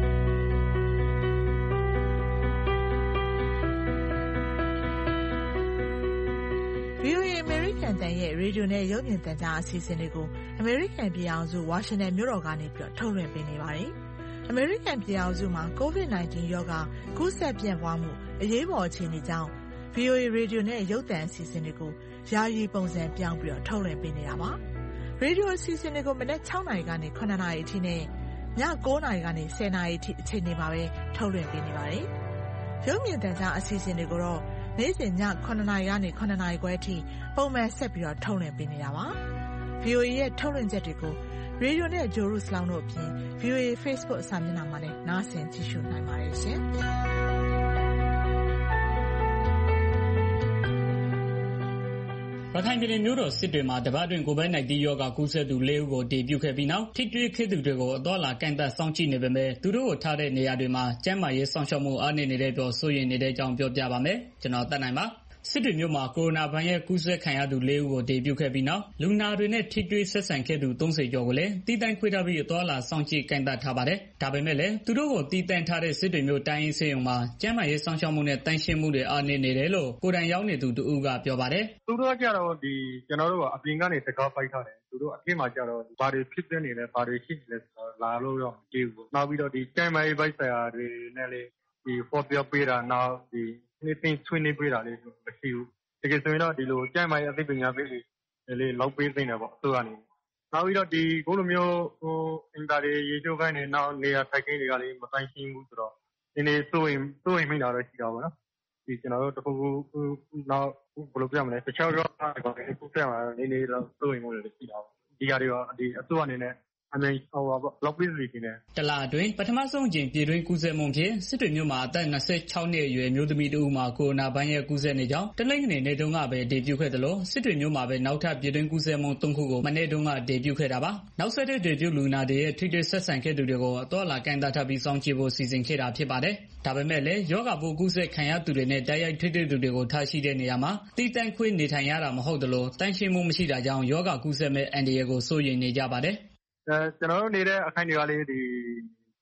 ဗွီအိုအေ အမေရိကန်တန်ရဲ့ရေဒီယိုနဲ့ရုပ်မြင်သံကြားအစီအစဉ်တွေကိုအမေရိကန်ပြည်ထောင်စုဝါရှင်တန်မြို့တော်ကနေပြီးထုတ်လွှင့်ပေးနေပါတယ်။အမေရိကန်ပြည်ထောင်စုမှာ ကိုဗစ်၁၉ ရောဂါကူးစက်ပြန့်ပွားမှုအရေးပေါ်အခြေအနေကြောင့် ဗွီအိုအေရေဒီယိုနဲ့ရုပ်သံအစီအစဉ်တွေကိုယာယီပုံစံပြောင်းပြီးတော့ထုတ်လွှင့်ပေးနေတာပါ။ရေဒီယိုအစီအစဉ်တွေကိုမနက်၆နာရီကနေ၇နာရီအထိနဲ့ည၉နာရီကနေ၁၀နာရီအထိအချိန်တွေမှာပဲထုတ်လွှင့်ပေးနေပါတယ်။ရုပ်မြင်သံကြားအစီအစဉ်တွေကိုတော့နေ့စဉ်ည၇နာရီကနေ၇နာရီခွဲအထိပုံမှန်ဆက်ပြီးတော့ထုတ်လွှင့်ပေးနေတာပါ။ ဗွီအိုအေရဲ့ထုတ်လွှင့်ချက်တွေကိုရေဒီယိုနဲ့ဂျိုရုစလောင်းတို့အပြင် ဗွီအိုအေ Facebook အစာမျက်နှာမှာလည်းနားဆင်ကြည့်ရှုနိုင်ပါတယ်ရှင်။ရခိုင်ပြည်နယ်မြို့တော်စစ်တွေမှာတပတ်တွင်ကိုဗစ်၁၉ ရောဂါကူးစက်သူ၄ဦးကိုတည်ပြုခဲ့ပြီးနောက်ထိတွေ့ခဲ့သူတွေကိုအသွားလာကန့်သတ်စောင့်ကြည့်နေပေမဲ့သူတို့ကိုထားတဲ့နေရာတွေမှာကျန်းမာရေးစောင့်ရှောက်မှုအားနည်းနေတဲ့အတွက်စိုးရိမ်နေတဲ့အကြောင်းပြောပြပါမယ်။ကျွန်တော်တက်နိုင်ပါစစ်တွေမြို့မှာကိုရိုနာဗိုင်းရပ်စ်ကူးစက်ခံရသူ၄ဦးကိုတည်ပြုခဲ့ပြီးနောက်လူနာတွေနဲ့ထိတွေ့ဆက်ဆံခဲ့သူ၃၀ကျော်ကိုလည်းတီးတန့်ခွဲထားပြီးအသွားလာစောင့်ကြည့်ကန့်သတ်ထားပါတယ်။ဒါပေမဲ့လည်းသူတို့ကိုတီးတန့်ထားတဲ့စစ်တွေမြို့တိုင်းရင်းစေယုံမှာကျန်းမာရေးစောင့်ရှောက်မှုနဲ့တန့်ရှင်းမှုတွေအားနည်းနေတယ်လို့ကိုယ်တိုင်ရောက်နေသူတဦးကပြောပါတယ်။သူတို့ကကြတော့ဒီကျွန်တော်တို့ကအပြင်ကနေတကားပိုက်ထားတယ်။သူတို့အပြင်မှာကြတော့ဘာတွေဖြစ်နေလဲဘာတွေရှိနေလဲဆိုတော့လာလို့တော့မကြည့်ဘူး။နောက်ပြီးတော့ဒီကျန်းမာရေးပိုက်ဆရာတွေနဲ့လေဒီဖော်ပြပေးတာနောက်ဒီနေ့သိဆွေးနွေးပေးတာလေးမရှိဘူး။တကယ်ဆိုရင်တော့ဒီလိုကျန်းမာရေးအသိပညာပေးလေးလောက်ပေးသိနေပေါ့သူကနေနောက်ပြီးတော့ဒီကိုလိုမျိုးဟိုအင်တာတွေရေချိုးခိုင်းနေနောက်နေရာထိုက်ခင်းတွေကလည်းမဆိုင်ရှင်းဘူးဆိုတော့ဒီနေ့စိုးရင်စိုးရင်မိတာတော့ရှိတာပေါ့နော်ဒီကျွန်တော်တို့တခုခုနောက်ဘယ်လိုပြမလဲတခြားတော့အခုပြမှာနေနေတော့စိုးရင်မို့လို့ရှိတာပေါ့ဒီဟာတွေရောဒီအစိုးရအနေနဲ့အမေဟိုပါလောက်ပြီးစီနေတလားအတွင်းပထမဆုံးအကြိမ်ပြည်တွင်းကူးစက်မှုဖြင့်စစ်တွေမြို့မှာအသက်၂၆နှစ်အရွယ်မျိုးသမီးတဦးမှာကိုရိုနာဗိုင်းရပ်စ်ကူးစက်နေကြောင်းတနင်္ဂနွေနေ့တုန်းကပဲဒေပြုခဲ့တယ်လို့စစ်တွေမြို့မှာပဲနောက်ထပ်ပြည်တွင်းကူးစက်မှု၃ခုကိုမနေ့တုန်းကဒေပြုခဲ့တာပါနောက်ဆက်တွဲဒေပြုလူနာတွေရဲ့ထိတွေ့ဆက်ဆံခဲ့သူတွေကိုအသွားလာကန်တာထပ်ပြီးစောင့်ကြည့်ဖို့စီစဉ်ခဲ့တာဖြစ်ပါတယ်ဒါပေမဲ့လည်းယောဂပိုးကူးစက်ခံရသူတွေနဲ့တိုက်ရိုက်ထိတွေ့သူတွေကိုထားရှိတဲ့နေရာမှာတီးတန့်ခွေးနေထိုင်ရတာမဟုတ်တယ်လို့တန့်ရှင်းမှုမရှိတာကြောင့်ယောဂကူးစက်မဲ့အန်ဒီယေကိုစိုးရိမ်နေကြပါတယ်အဲကျွန်တော်တို့နေတဲ့အခိုင်တွေကလေးဒီ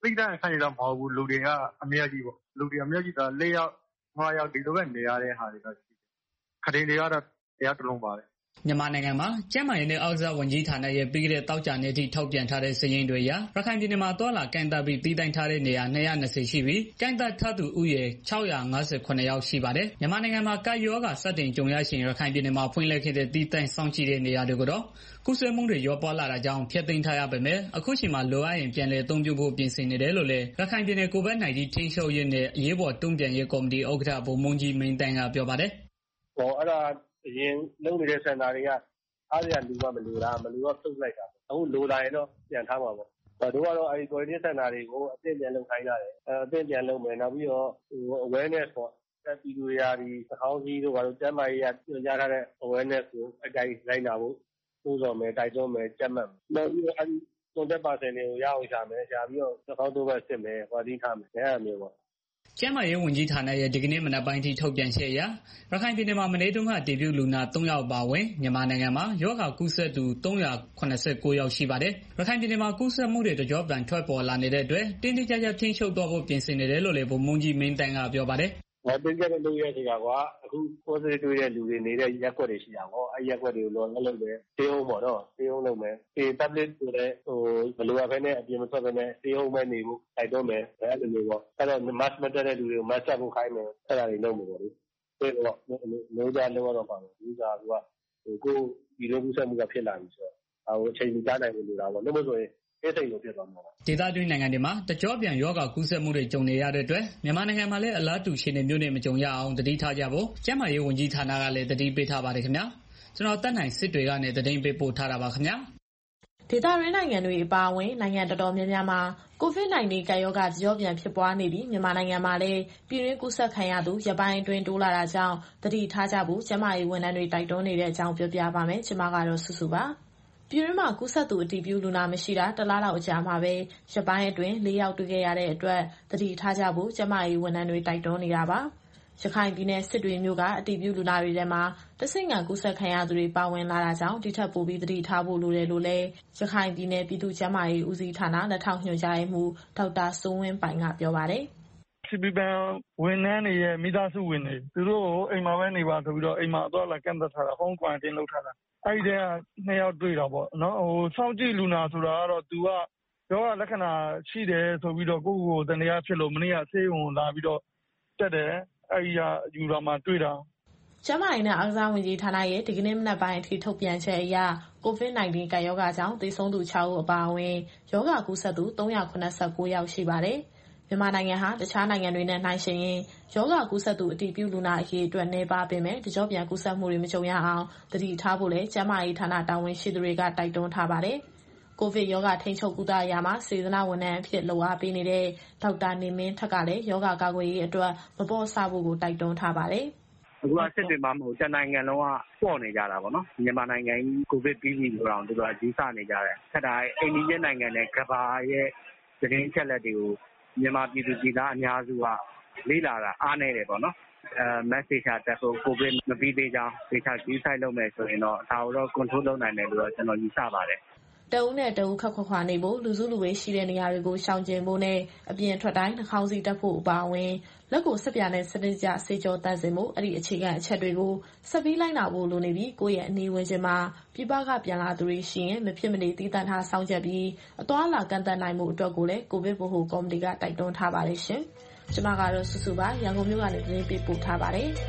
သိတဲ့အခါကျတော့မဟုတ်ဘူးလူတွေကအများကြီးပေါ့လူတွေအများကြီးတော့၄ယောက်၅ယောက်ဒီလိုပဲနေရတဲ့ဟာတွေတော့ရှိတယ်ခရင်တွေကတော့တရားတလုံးပါတယ်မြန်မာနိုင်ငံမှာကျန်းမာရေးနဲ့အောက်စားဝန်ကြီးဌာနရဲ့ပြီးခဲ့တဲ့တောက်ကြနေ့ထိထုတ်ပြန်ထားတဲ့စာရင်းတွေအရရခိုင်ပြည်နယ်မှာတွာလာကန်တာပြီးတည်တိုင်းထားတဲ့နေရာ၂၂၀ရှိပြီးကန်တာထားသူဦးရေ၆၅၇ယောက်ရှိပါတယ်မြန်မာနိုင်ငံမှာကာယောဂါစတင်ကြုံရရှင်ရခိုင်ပြည်နယ်မှာဖွင့်လှစ်ခဲ့တဲ့တည်တိုင်းစောင့်ကြည့်တဲ့နေရာတွေကိုတော့ကုသမှုတွေရောပွားလာတာကြောင့်ဖျက်သိမ်းထားရပေမဲ့အခုချိန်မှာလိုအပ်ရင်ပြန်လည်အသုံးပြုဖို့ပြင်ဆင်နေတယ်လို့လည်းရခိုင်ပြည်နယ်ကိုဗစ်၁၉ထိန်းချုပ်ရေးနဲ့အရေးပေါ်တုံ့ပြန်ရေးကော်မတီဥက္ကဋ္ဌဗိုလ်မှူးကြီးမင်းတန်းကပြောပါတယ်ဟောအဲ့ဒါအရင်လုပ်နေတဲ့စင်တာတွေကအားရလူကမလူလားမလူတော့ပြုတ်လိုက်တာအခုလိုလာရင်တော့ပြန်ထားမှာပေါ့တို့ကတော့အဲဒီ quality center တွေကိုအသင့်ပြန်လုပ်ခိုင်းရတယ်အဲအသင့်ပြန်လုပ်မယ်နောက်ပြီးတော့ဟို awareness ပေါ့တက်ပြီးလူရာဒီသကောင်းကြီးတို့ဘာလို့ကျမ်းမာရေးရညွှန်ကြားထားတဲ့ awareness ကိုအကြိုက်လိုက်လာဖို့ပို့တော်မယ်တိုက်တွန်းမယ်ကြက်မှတ်နောက်ပြီးတော့အဲဒီcontact person တွေကိုရအောင်ရှာမယ်ရှာပြီးတော့သကောင်းတို့ပဲစစ်မယ်ဟောဒီထားမယ်အဲအမျိုးပေါ့ကျန်းမာရေးဝန်ကြီးဌာနရဲ့ဒီကနေ့မနက်ပိုင်းထိထုတ်ပြန်ချက်အရရခိုင်ပြည်နယ်မှာမနေ့တုန်းကဒေပြုလူနာ၃ယောက်ပါဝင်မြန်မာနိုင်ငံမှာရောဂါကူးစက်သူ၃၇၉ယောက်ရှိပါတယ်ရခိုင်ပြည်နယ်မှာကူးစက်မှုတွေတကြောပြန်ထွက်ပေါ်လာနေတဲ့အတွက်တင်းတင်းကြပ်ကြပ်ထိန်းချုပ်သွားဖို့ပြင်ဆင်နေတယ်လို့လည်းဗိုလ်မှူးကြီးမင်းတန်းကပြောပါတယ်ငါတင်ကြတဲ့လူရဲတွေကကွာအခု positive တွေ့တဲ့လူတွေနေတဲ့ရက်ွက်တွေရှိတာပေါ့အဲရက်ွက်တွေကိုလောလောတယ်တေးအောင်ပေါ့နော်တေးအောင်လုပ်မယ်ဒီ tablet ဆိုတဲ့ဟိုဘလိုအပ်ပဲနဲ့အပြင်မထွက်ပဲနဲ့တေးအောင်ပဲနေဖို့တိုက်တော့မယ်အဲလိုမျိုးပေါ့အဲ့တော့ mask မတက်တဲ့လူတွေကို mask တက်ဖို့ခိုင်းမယ်အဲ့ဒါတွေလုပ်မယ်ပေါ့လေဒီတော့လိုကြလောက်တော့ပါမယ်ဒီကကဟိုကိုဒီလိုကူးစက်မှုကဖြစ်လာပြီဆိုတော့ဟိုအချိန်ကြီးကြားနိုင်လို့လာပေါ့လို့မဆိုရင်ဒေသတွင်းနိုင်ငံတွေမှာတကြောပြန်ရောဂါကူးစက်မှုတွေကြုံနေရတဲ့အတွက်မြန်မာနိုင်ငံမှာလည်းအလားတူအခြေအနေမျိုးနဲ့မကြုံရအောင်တတိထားကြဖို့ကျန်းမာရေးဝန်ကြီးဌာနကလည်းတတိပေးထားပါတယ်ခင်ဗျာကျွန်တော်တက်နိုင်စစ်တွေကနေတတိပေးပို့ထားတာပါခင်ဗျာဒေသတွင်းနိုင်ငံတွေအပါအဝင်နိုင်ငံတော်တော်များများမှာကိုဗစ်၁၉ ကပ်ရောဂါကြောပြန်ဖြစ်ပွားနေပြီးမြန်မာနိုင်ငံမှာလည်းပြည်တွင်းကူးစက်ခံရသူရပိုင်းအတွင်းတိုးလာတာကြောင့်တတိထားကြဖို့ကျန်းမာရေးဝန်ထမ်းတွေတိုက်တွန်းနေတဲ့အကြောင်းပြောပြပါမယ်ကျွန်မကတော့စုစုပါပြည်တွင်းမှာကူးစက်သူအတည်ပြုလူနာမရှိတာတလားလောက်အကြာမှာပဲရပိုင်းအတွင်း၄ယောက်တွေ့ခဲ့ရတဲ့အတွက်တတိထားကြဖို့ကျန်းမာရေးဝန်ထမ်းတွေတိုက်တွန်းနေတာပါရခိုင်ပြည်နယ်စစ်တွေမြို့ကအတည်ပြုလူနာတွေထဲမှာတဆင့်ခံကူးစက်ခံရသူတွေပါဝင်လာတာကြောင့်ဒီထက်ပိုပြီးတတိထားဖို့လိုတယ်လို့လည်းရခိုင်ပြည်နယ်ပြည်သူ့ကျန်းမာရေးဦးစီးဌာနလက်ထောက်ညွှန်ကြားရေးမှူးဒေါက်တာစိုးဝင်းပိုင်ကပြောပါတယ်စီပီပန်ဝန်ထမ်းတွေရဲ့မိသားစုဝင်တွေသူတို့ကိုအိမ်မှာပဲနေပါဆိုပြီးတော့အိမ်မှာအသွားလာကန့်သတ်ထားတာ home quarantine လုပ်ထားတာအဲ့ဒီတည်းကနှစ်ယောက်တွေ့တာပေါ့နော်ဟိုစောင့်ကြည့်လူနာဆိုတာကတော့သူကရောဂါလက္ခဏာရှိတယ်ဆိုပြီးတော့ကိုယ့်ကိုယ်တန်တရားဖြစ်လို့မနေ့ကဆေးရုံလာပြီးတော့တက်တယ်အဲ့ဒီကယူလာမှတွေ့တာကျန်းမာရေးနဲ့အားကစားဝန်ကြီးဌာနရဲ့ဒီကနေ့မနက်ပိုင်းအထိထုတ်ပြန်ချက်အရကိုဗစ်၁၉ကပ်ရောဂါကြောင့်သေဆုံးသူ၆ဦးအပါအဝင်ရောဂါကူးစက်သူ၃၇၉ယောက်ရှိပါတယ်မြန်မာနိုင်ငံဟာတခြားနိုင်ငံတွေနဲ့နှိုင်းယှဉ်ရင်ရောဂါကူးစက်သူအတည်ပြုလူနာအရေအတွက်နည်းပါးပေမဲ့တကြောပြန်ကူးစက်မှုတွေမကြုံရအောင်တတိထားဖို့လည်းကျန်းမာရေးဌာနတာဝန်ရှိသူတွေကတိုက်တွန်းထားပါတယ်။ကိုဗစ်ရောဂါထိန်းချုပ်ကုသရာမှာစေတနာဝန်ထမ်းအဖြစ်လှူအားပေးနေတဲ့ဒေါက်တာနေမင်းထက်ကလည်းရောဂါကာကွယ်ရေးအတွက်မပေါ့ဆဖို့ကိုတိုက်တွန်းထားပါတယ်။အခုအစစ်တွေမှာမဟုတ်တနိုင်ငံလုံးကပေါ့နေကြတာပေါ့နော်မြန်မာနိုင်ငံကြီးကိုဗစ်ပြီးပြီလို့တော့သူတို့အကြီးစားနေကြတယ်ခက်တာအိန္ဒိယနိုင်ငံနဲ့ကမ္ဘာရဲ့သတင်းချက်လက်တွေကိုမြန်မာပြည်သူပြည်သားအများစုကလေးလာတာအားနေတယ်ပေါ့နော်အဲ message တက်ဖို့ကိုဗစ်မပြီးသေးကြောင်းဒေတာကြီးဆိုင်လုပ်မယ်ဆိုရင်တော့ဒါတော့ control လုပ်နိုင်တယ်လို့တော့ကျွန်တော်ယူဆပါတယ်တအုပ်နဲ့တအုပ်ခက်ခွာခွာနေဖို့လူစုလူဝေးရှိတဲ့နေရာတွေကိုရှောင်ကျဉ်ဖို့နဲ့အပြင်ထွက်တိုင်းနှာခေါင်းစည်းတပ်ဖို့အပါအဝင်လက်ကိုဆပ်ပြာနဲ့စနစ်ကျဆေးကြောတန့်စင်ဖို့အဲ့ဒီအခြေခံအချက်တွေကိုဆက်ပြီးလိုက်နာဖို့လိုနေပြီးကိုယ့်ရဲ့အနီးဝန်းကျင်မှာပြပကပြန်လာသူတွေရှိရင်မဖြစ်မနေတည်တံ့ထားစောင့်ကြပ်ပြီးအသွားလာကန့်သတ်နိုင်မှုအတွက်ကိုလည်းကိုဗစ်ဗဟိုကော်မတီကတိုက်တွန်းထားပါတယ်ရှင်။ကျွန်မကတော့စုစုပါရန်ကုန်မြို့ကနေသတင်းပေးပို့ထားပါတယ်။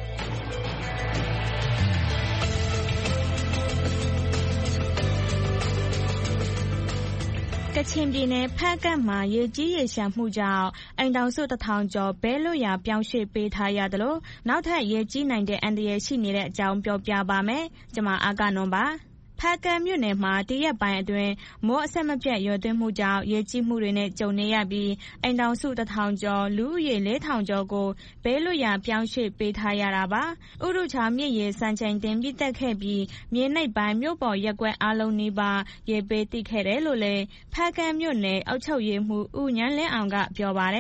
ကချင်ပြည်နယ်ဖားကန့်မှာရေကြီးရေလျှံမှုကြောင့်အိမ်ထောင်စုတစ်ထောင်ကျော်ဘဲလွတ်ရာပြောင်းရွှေ့ပေးထားရတယ်လို့နောက်ထပ်ရေကြီးနိုင်တဲ့အန္တရာယ်ရှိနေတဲ့အကြောင်းပြောပြပါမယ်။ကျွန်မအာကနွန်ပါ။ဖားကန့်မြို့နယ်မှာတရက်ပိုင်းအတွင်းမိုးအဆက်မပြတ်ရွာသွန်းမှုကြောင့်ရေကြီးမှုတွေနဲ့ကြုံနေရပြီးအိမ်ထောင်စုတစ်ထောင်ကျော်လူဦးရေလေးထောင်ကျော်ကိုဘဲလွတ်ရာပြောင်းရွှေ့ပေးထားရတာပါ။ဥရုချောင်းမြစ်ရေစံချိန်တင်ပြည့်တက်ခဲ့ပြီးမြေနိမ့်ပိုင်းမြို့ပေါ်ရက်ကွက်အလုံးနီးပါးရေပေးတိခဲ့တယ်လို့လည်းဖားကန့်မြို့နယ်အုပ်ချုပ်ရေးမှူးဦးညန်းလင်းအောင်ကပြောပါတယ်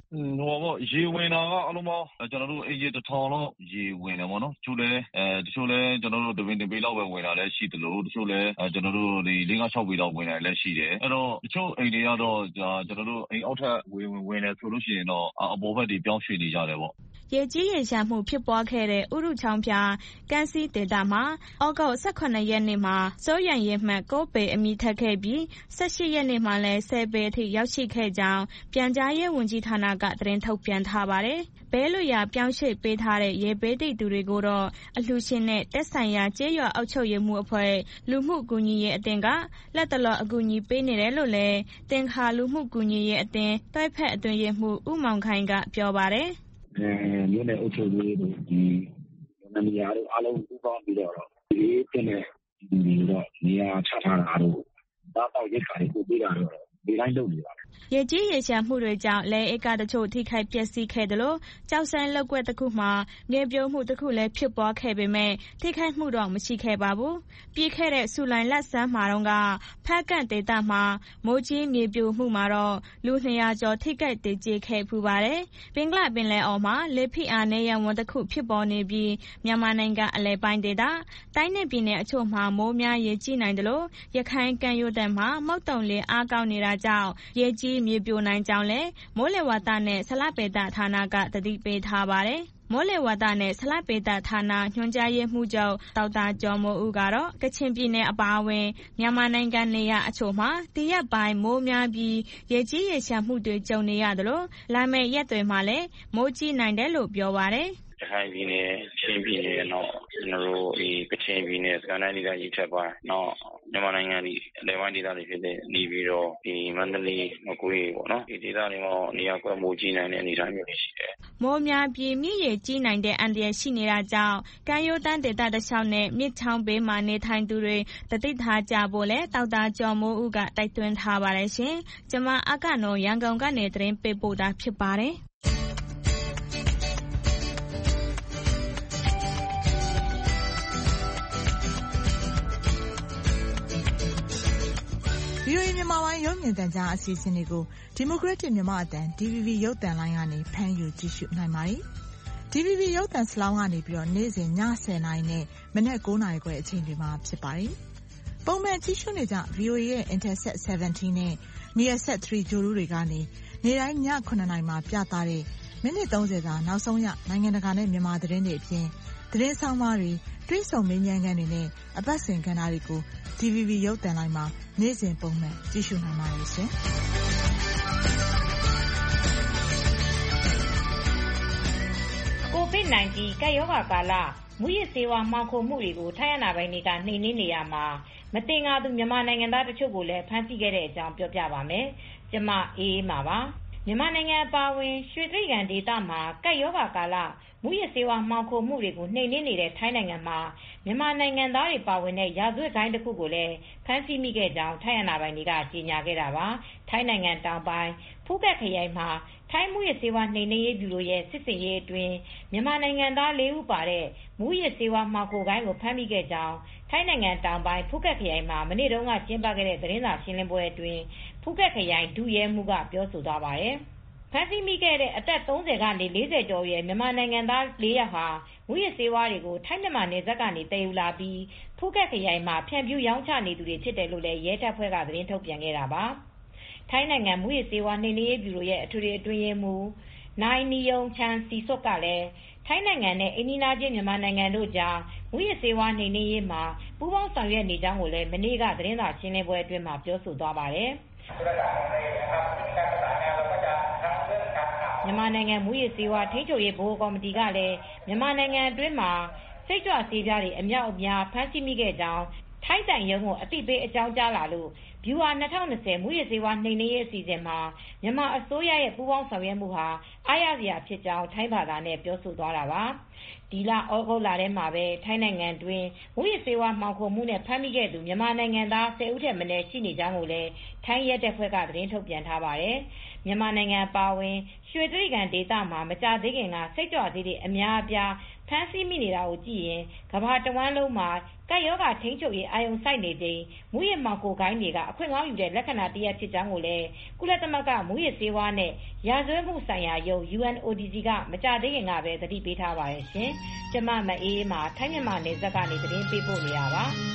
ဟိုပေါ့ရေဝင်တာကအလုံးပေါင်းကျွန်တော်တို့အရေးတစ်ထောင်လောက်ရေဝင်တယ်ပေါ့နော်ချို့လဲအဲတချို့လဲကျွန်တော်တို့တပင်တပေလောက်ပဲဝင်တာလည်းရှိတယ်လို့တချို့လဲကျွန်တော်တို့ဒီ၄-၆ပေလောက်ဝင်တာလည်းရှိတယ်အဲ့တော့တချို့အိမ်တွေကတော့ကျွန်တော်တို့အိမ်အောက်ထပ်ဝင်ဝင်တယ်ဆိုလို့ရှိရင်တော့အပေါ်ဘက်တွေပြောင်းရွှေ့နေကြတယ်ပေါ့ရေကြီးရေရှာမှုဖြစ်ပွားခဲ့တဲ့ဥရုချောင်းဖျားကမ်းစီးဒေသမှာဩဂုတ်၁၇ရက်နေ့မှာစိုးရိမ်ရေမှတ်၉ပေအမြင့်ထက်ခဲ့ပြီး၁၈ရက်နေ့မှာလည်း၁၀ပေအထိရောက်ရှိခဲ့ကြောင်းပြန်ကြားရေးဝန်ကြီးဌာနကသတင်းထုတ်ပြန်ထားပါတယ်။ဘဲလွရာပြောင်းရွှေ့ပေးထားတဲ့ရေဘေးဒိတ်သူတွေကိုတော့အလှူရှင်နဲ့တက်ဆိုင်ရာကျေးရွာအုပ်ချုပ်ရေးမှုအဖွဲ့လူမှုကူညီရေးအသင်းကလက်တလောအကူအညီပေးနေတယ်လို့လည်းတင်ခါလူမှုကူညီရေးအသင်းတွဲဖက်အတွင်းရေးမှုဦးမောင်ခိုင်ကပြောပါတယ်။အဲမြို့နယ်အုပ်ချုပ်ရေးတို့ဒီနေရာတို့အားလုံးပူးပေါင်းပြီးတော့ဒီတင်တဲ့ဒီတော့နေရာချထားတာတို့တားတော့ရိတ်ခါတွေပို့ပေးတာတော့ဒီတိုင်းလုပ်နေပါတယ်ရေကြီးရေရှာမှုတွေကြောင့်လဲဧကတချို့ထိခိုက်ပျက်စီးခဲ့တယ်လို့ကြောက်စမ်းလောက်ွက်တစ်ခုမှာမြေပြိုမှုတစ်ခုလည်းဖြစ်ပွားခဲ့ပေမဲ့ထိခိုက်မှုတော့မရှိခဲ့ပါဘူးပြီးခဲ့တဲ့ဆူလိုင်လက်ဆန်းမှာတော့ကဖက်ကန့်ဒေသမှာမိုးကြီးမြေပြိုမှုမှာတော့လူနှစ်ရာကျော်ထိခိုက်ဒေကျေခဲ့ဖူးပါတယ်ပင်ကလပင်လယ်အော်မှာလေဖိအားနည်းရန်ဝန်တစ်ခုဖြစ်ပေါ်နေပြီးမြန်မာနိုင်ငံအလဲပိုင်းဒေသတိုင်းနယ်ပြည်နယ်အချို့မှာမိုးများရေကြီးနိုင်တယ်လို့ရခိုင်ကမ်းရိုးတန်းမှာမုတ်တုံလေအားကောင်းနေတာကြောင့်ရေကြီးမြေပြိုနိုင်ကြောင်းလည်းမိုးလေဝသနဲ့ဆလပေတဌာနကသတိပေးထားပါတယ်။မိုးလေဝသနဲ့ဆလပေတဌာနညွှန်ကြားရေးမှူးချုပ်ဒေါက်တာကျော်မိုးဦးကတော့ကချင်ပြည်နယ်အပါအဝင်မြန်မာနိုင်ငံနေရာအချို့မှာတရက်ပိုင်းမိုးများပြီးရေကြီးရေရှာမှုတွေကြုံနေရတယ်လို့လာမယ့်ရက်တွေမှာလည်းမိုးကြီးနိုင်တယ်လို့ပြောပါတယ်။ရခိုင်ပြည်နယ်ချင်းပြည်နယ်တော့ကျွန်တော်တို့ဒီကချင်ပြည်နယ်စကိုင်းတိုင်းဒေသကြီးထက်ပိုင်းတော့မြန်မာနိုင်ငံဒီအလဲပိုင်းဒေသတွေဖြစ်တဲ့နေပြီးတော့ဒီမန္တလေးမကွေးပေါ့နော်ဒီဒေသတွေမှာနေရာကွက်မိုးကြီးနိုင်တဲ့အနေအထားမျိုးရှိတယ်မိုးများပြီးမြစ်ရေကြီးနိုင်တဲ့အန္တရာယ်ရှိနေတာကြောင့်ကမ်းရိုးတန်းဒေသတစ်လျှောက်နဲ့မြစ်ချောင်းဘေးမှာနေထိုင်သူတွေတတိထားကြဖို့လဲဒေါက်တာကျော်မိုးဦးကတိုက်တွန်းထားပါတယ်ရှင်ကျွန်မအကနော်ရန်ကုန်ကနေသတင်းပေးပို့တာဖြစ်ပါတယ်ဗီအိုအေမြန်မာပိုင်းရုပ်မြင်သံကြားအစီအစဉ်တွေကိုဒီမိုကရက်တစ်မြန်မာအသံ ဒီ ဗီ ဗီ ရုပ်သံလိုင်းကနေဖမ်းယူကြည့်ရှုနိုင်ပါတယ်။ ဒီ ဗီ ဗီ ရုပ်သံစလောင်းကနေပြီးတော့နေ့စဉ်ညဆယ်နာရီနဲ့မနက်၉နာရီခွဲအချိန်တွေမှာဖြစ်ပါတယ်။ပုံမှန်ကြည့်ရှုနေကြ ဗီအိုအေ ရဲ့ Intelsat ဆယ်ဗန်တီးနဲ့ Measat သုံးဂြိုလ်တုတွေကနေနေ့တိုင်းညခုနှစ်နာရီမှာပြသတဲ့မိနစ်သုံးဆယ်စာနောက်ဆုံးရနိုင်ငံတကာနဲ့မြန်မာသတင်းတွေအပြင်သတင်းဆောင်မတွေတွေ့ဆုံမေးမြန်းခန်းတွေနဲ့အပတ်စဉ်ကဏ္ဍတွေကို ဒီ ဗီ ဗီ ရုပ်သံလိုင်းမှာနေ့စဉ်ပုံမှန်ကြည့်ရှုနိုင်ပါတယ်ရှင်။ကိုဗစ် ၁၉ ကပ်ရောဂါကာလမူရစ်ဆေးဝါးမှောင်ခိုမှုတွေကိုထိုင်းအာဏာပိုင်တွေကနှိမ်နင်းနေရမှာမတင်ငါသူမြန်မာနိုင်ငံသားတချို့ကိုလည်းဖမ်းဆီးခဲ့တဲ့အကြောင်းပြောပြပါမယ်။ကျမအေးအေးပါပါ။မြန်မာနိုင်ငံအပါအဝင်ရွှေတြိဂံဒေသမှာကပ်ရောဂါကာလမူရစ်ဆေးဝါးမှောင်ခိုမှုတွေကိုနှိမ်နင်းနေတဲ့ထိုင်းနိုင်ငံမှာမြန်မာနိုင်ငံသားတွေပါဝင်တဲ့ရာဇဝတ်ဂိုဏ်းတစ်ခုကိုလည်းဖမ်းဆီးမိခဲ့ကြောင်းထိုင်းအာဏာပိုင်တွေကကြေညာခဲ့တာပါ။ထိုင်းနိုင်ငံတောင်ပိုင်းဖူးခက်ခရိုင်မှာထိုင်းမူရစ်ဆေးဝါးနှိမ်နင်းရေးဗျူရိုရဲ့စစ်ဆေးရေးအတွင်းမြန်မာနိုင်ငံသားလေးဦးပါတဲ့မူရစ်ဆေးဝါးမှောင်ခိုဂိုဏ်းကိုဖမ်းမိခဲ့ကြောင်းထိုင်းနိုင်ငံတောင်ပိုင်းဖူးခက်ခရိုင်မှာမနေ့တုန်းကကျင်းပခဲ့တဲ့သတင်းစာရှင်းလင်းပွဲအတွင်းဖူးခက်ခရိုင်ဒုရဲမှူးကပြောဆိုသွားပါတယ်။ဖမ်းဆီးမိခဲ့တဲ့အသက်သုံးဆယ်ကနေလေးဆယ်ကျော်ရဲ့မြန်မာနိုင်ငံသားလေးယောက်ဟာမူရစ်ဆေးဝါးတွေကိုထိုင်းမြန်မာနယ်စပ်ကနေတည်ယူလာပြီးဖူးခက်ခရိုင်မှာဖြန့်ဖြူးရောင်းချနေသူတွေဖြစ်တယ်လို့လည်းရဲတပ်ဖွဲ့ကသတင်းထုတ်ပြန်ခဲ့တာပါ။ထိုင်းနိုင်ငံမူရစ်ဆေးဝါးနှိမ်နင်းရေးဗျူရိုရဲ့အထွေထွေအတွင်းရေးမှူးနိုင်နီယုံချန်စီစွတ်ကလည်းထိုင်းနိုင်ငံနဲ့အိန္ဒိယချင်းမြန်မာနိုင်ငံတို့ကြားမူရစ်ဆေးဝါးနှိမ်နင်းရေးမှာပူးပေါင်းဆောင်ရွက်နေကြောင်းကိုလည်းမနေ့ကသတင်းစာရှင်းလင်းပွဲအတွင်းမှာပြောဆိုသွားပါတယ်။မြန်မာနိုင်ငံမူရစ်ဆေးဝါးထိန်းချုပ်ရေးဗဟိုကော်မတီကလည်းမြန်မာနိုင်ငံအတွင်းမှာစိတ်ကြွဆေးပြားတွေအမြောက်အများဖမ်းဆီးမိခဲ့ကြောင်းထိုင်းတိုင်ရုံးကိုအသိပေးအကြောင်းကြားလာလို့ဗျူဟာ၂၀၂၀မူရစ်ဆေးဝါးနှိမ်နင်းရေးအစီအစဉ်မှာမြန်မာအစိုးရရဲ့ပူးပေါင်းဆောင်ရွက်မှုဟာအားရစရာဖြစ်ကြောင်းထိုင်းဘာသာနဲ့ပြောဆိုသွားတာပါ။ဒီလဩဂုတ်လထဲမှာပဲထိုင်းနိုင်ငံတွင်းမူရစ်ဆေးဝါးမှောင်ခိုမှုနဲ့ဖမ်းမိခဲ့သူမြန်မာနိုင်ငံသားဆယ်ဦးထက်မနည်းရှိနေကြောင်းကိုလည်းထိုင်းရဲတပ်ဖွဲ့ကသတင်းထုတ်ပြန်ထားပါတယ်။မြန်မာနိုင်ငံအပါအဝင်ရွှေတြိဂံဒေသမှာမကြသေးခင်ကစိတ်ကြွဆေးတွေအများအပြားဖမ်းဆီးမိနေတာကိုကြည့်ရင်ကမ္ဘာတဝန်းလုံးမှာကပ်ရောဂါထိန်းချုပ်ရေးအာရုံစိုက်နေချိန်မူရစ်မှောင်ခိုဂိုဏ်းတွေကအခွင့်ကောင်းယူတဲ့လက္ခဏာတရက်ဖြစ်ကြောင်းကိုလည်းကုလသမဂ္ဂမူရစ်ဆေးဝါးနဲ့ရာဇဝတ်မှုဆိုင်ရာရုံး U N O D C ကမကြာသေးခင်ကပဲသတိပေးထားပါတယ်ရှင်။ကျမမအေးမှာထိုင်းမြန်မာနယ်စပ်ကနေသတင်းပေးပို့နေရပါ။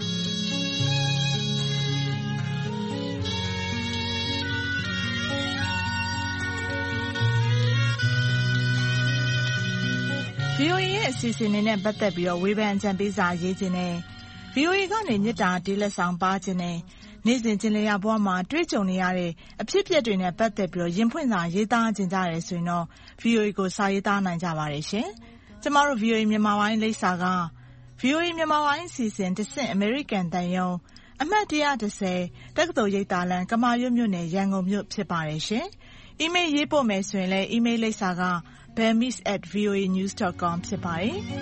ဗွီအိုအေ ရဲ့အစီအစဉ်တွေနဲ့ပတ်သက်ပြီးဝေဖန်အကြံပေးစာရေးခြင်းနဲ့ ဗွီအိုအေ ကနေမေတ္တာတေးလက်ဆောင်ပါခြင်းနဲ့နေ့စဉ်ကျင်လည်ရဘဝမှာတွေ့ကြုံနေရတဲ့အဖြစ်အပျက်တွေနဲ့ပတ်သက်ပြီးရင်ဖွင့်စာရေးသားခြင်းကြတယ်ဆိုရင်တော့ ဗွီအိုအေ ကိုစာရေးသားနိုင်ကြပါတယ်ရှင်။ကျမတို့ ဗွီအိုအေ မြန်မာပိုင်းလိပ်စာက ဗွီအိုအေ မြန်မာပိုင်းအစီအစဉ်တဆင့်အမေရိကန်သံရုံးအမှတ်၁၁၀တက္ကသိုလ်ရိပ်သာလမ်းကမာရွတ်မြို့နယ်ရန်ကုန်မြို့ဖြစ်ပါတယ်ရှင်။အီးမေးလ်ရေးပို့မယ်ဆိုရင်လည်းအီးမေးလ်လိပ်စာကburmese at voa news dot com ဖြစ်ပါတယ်။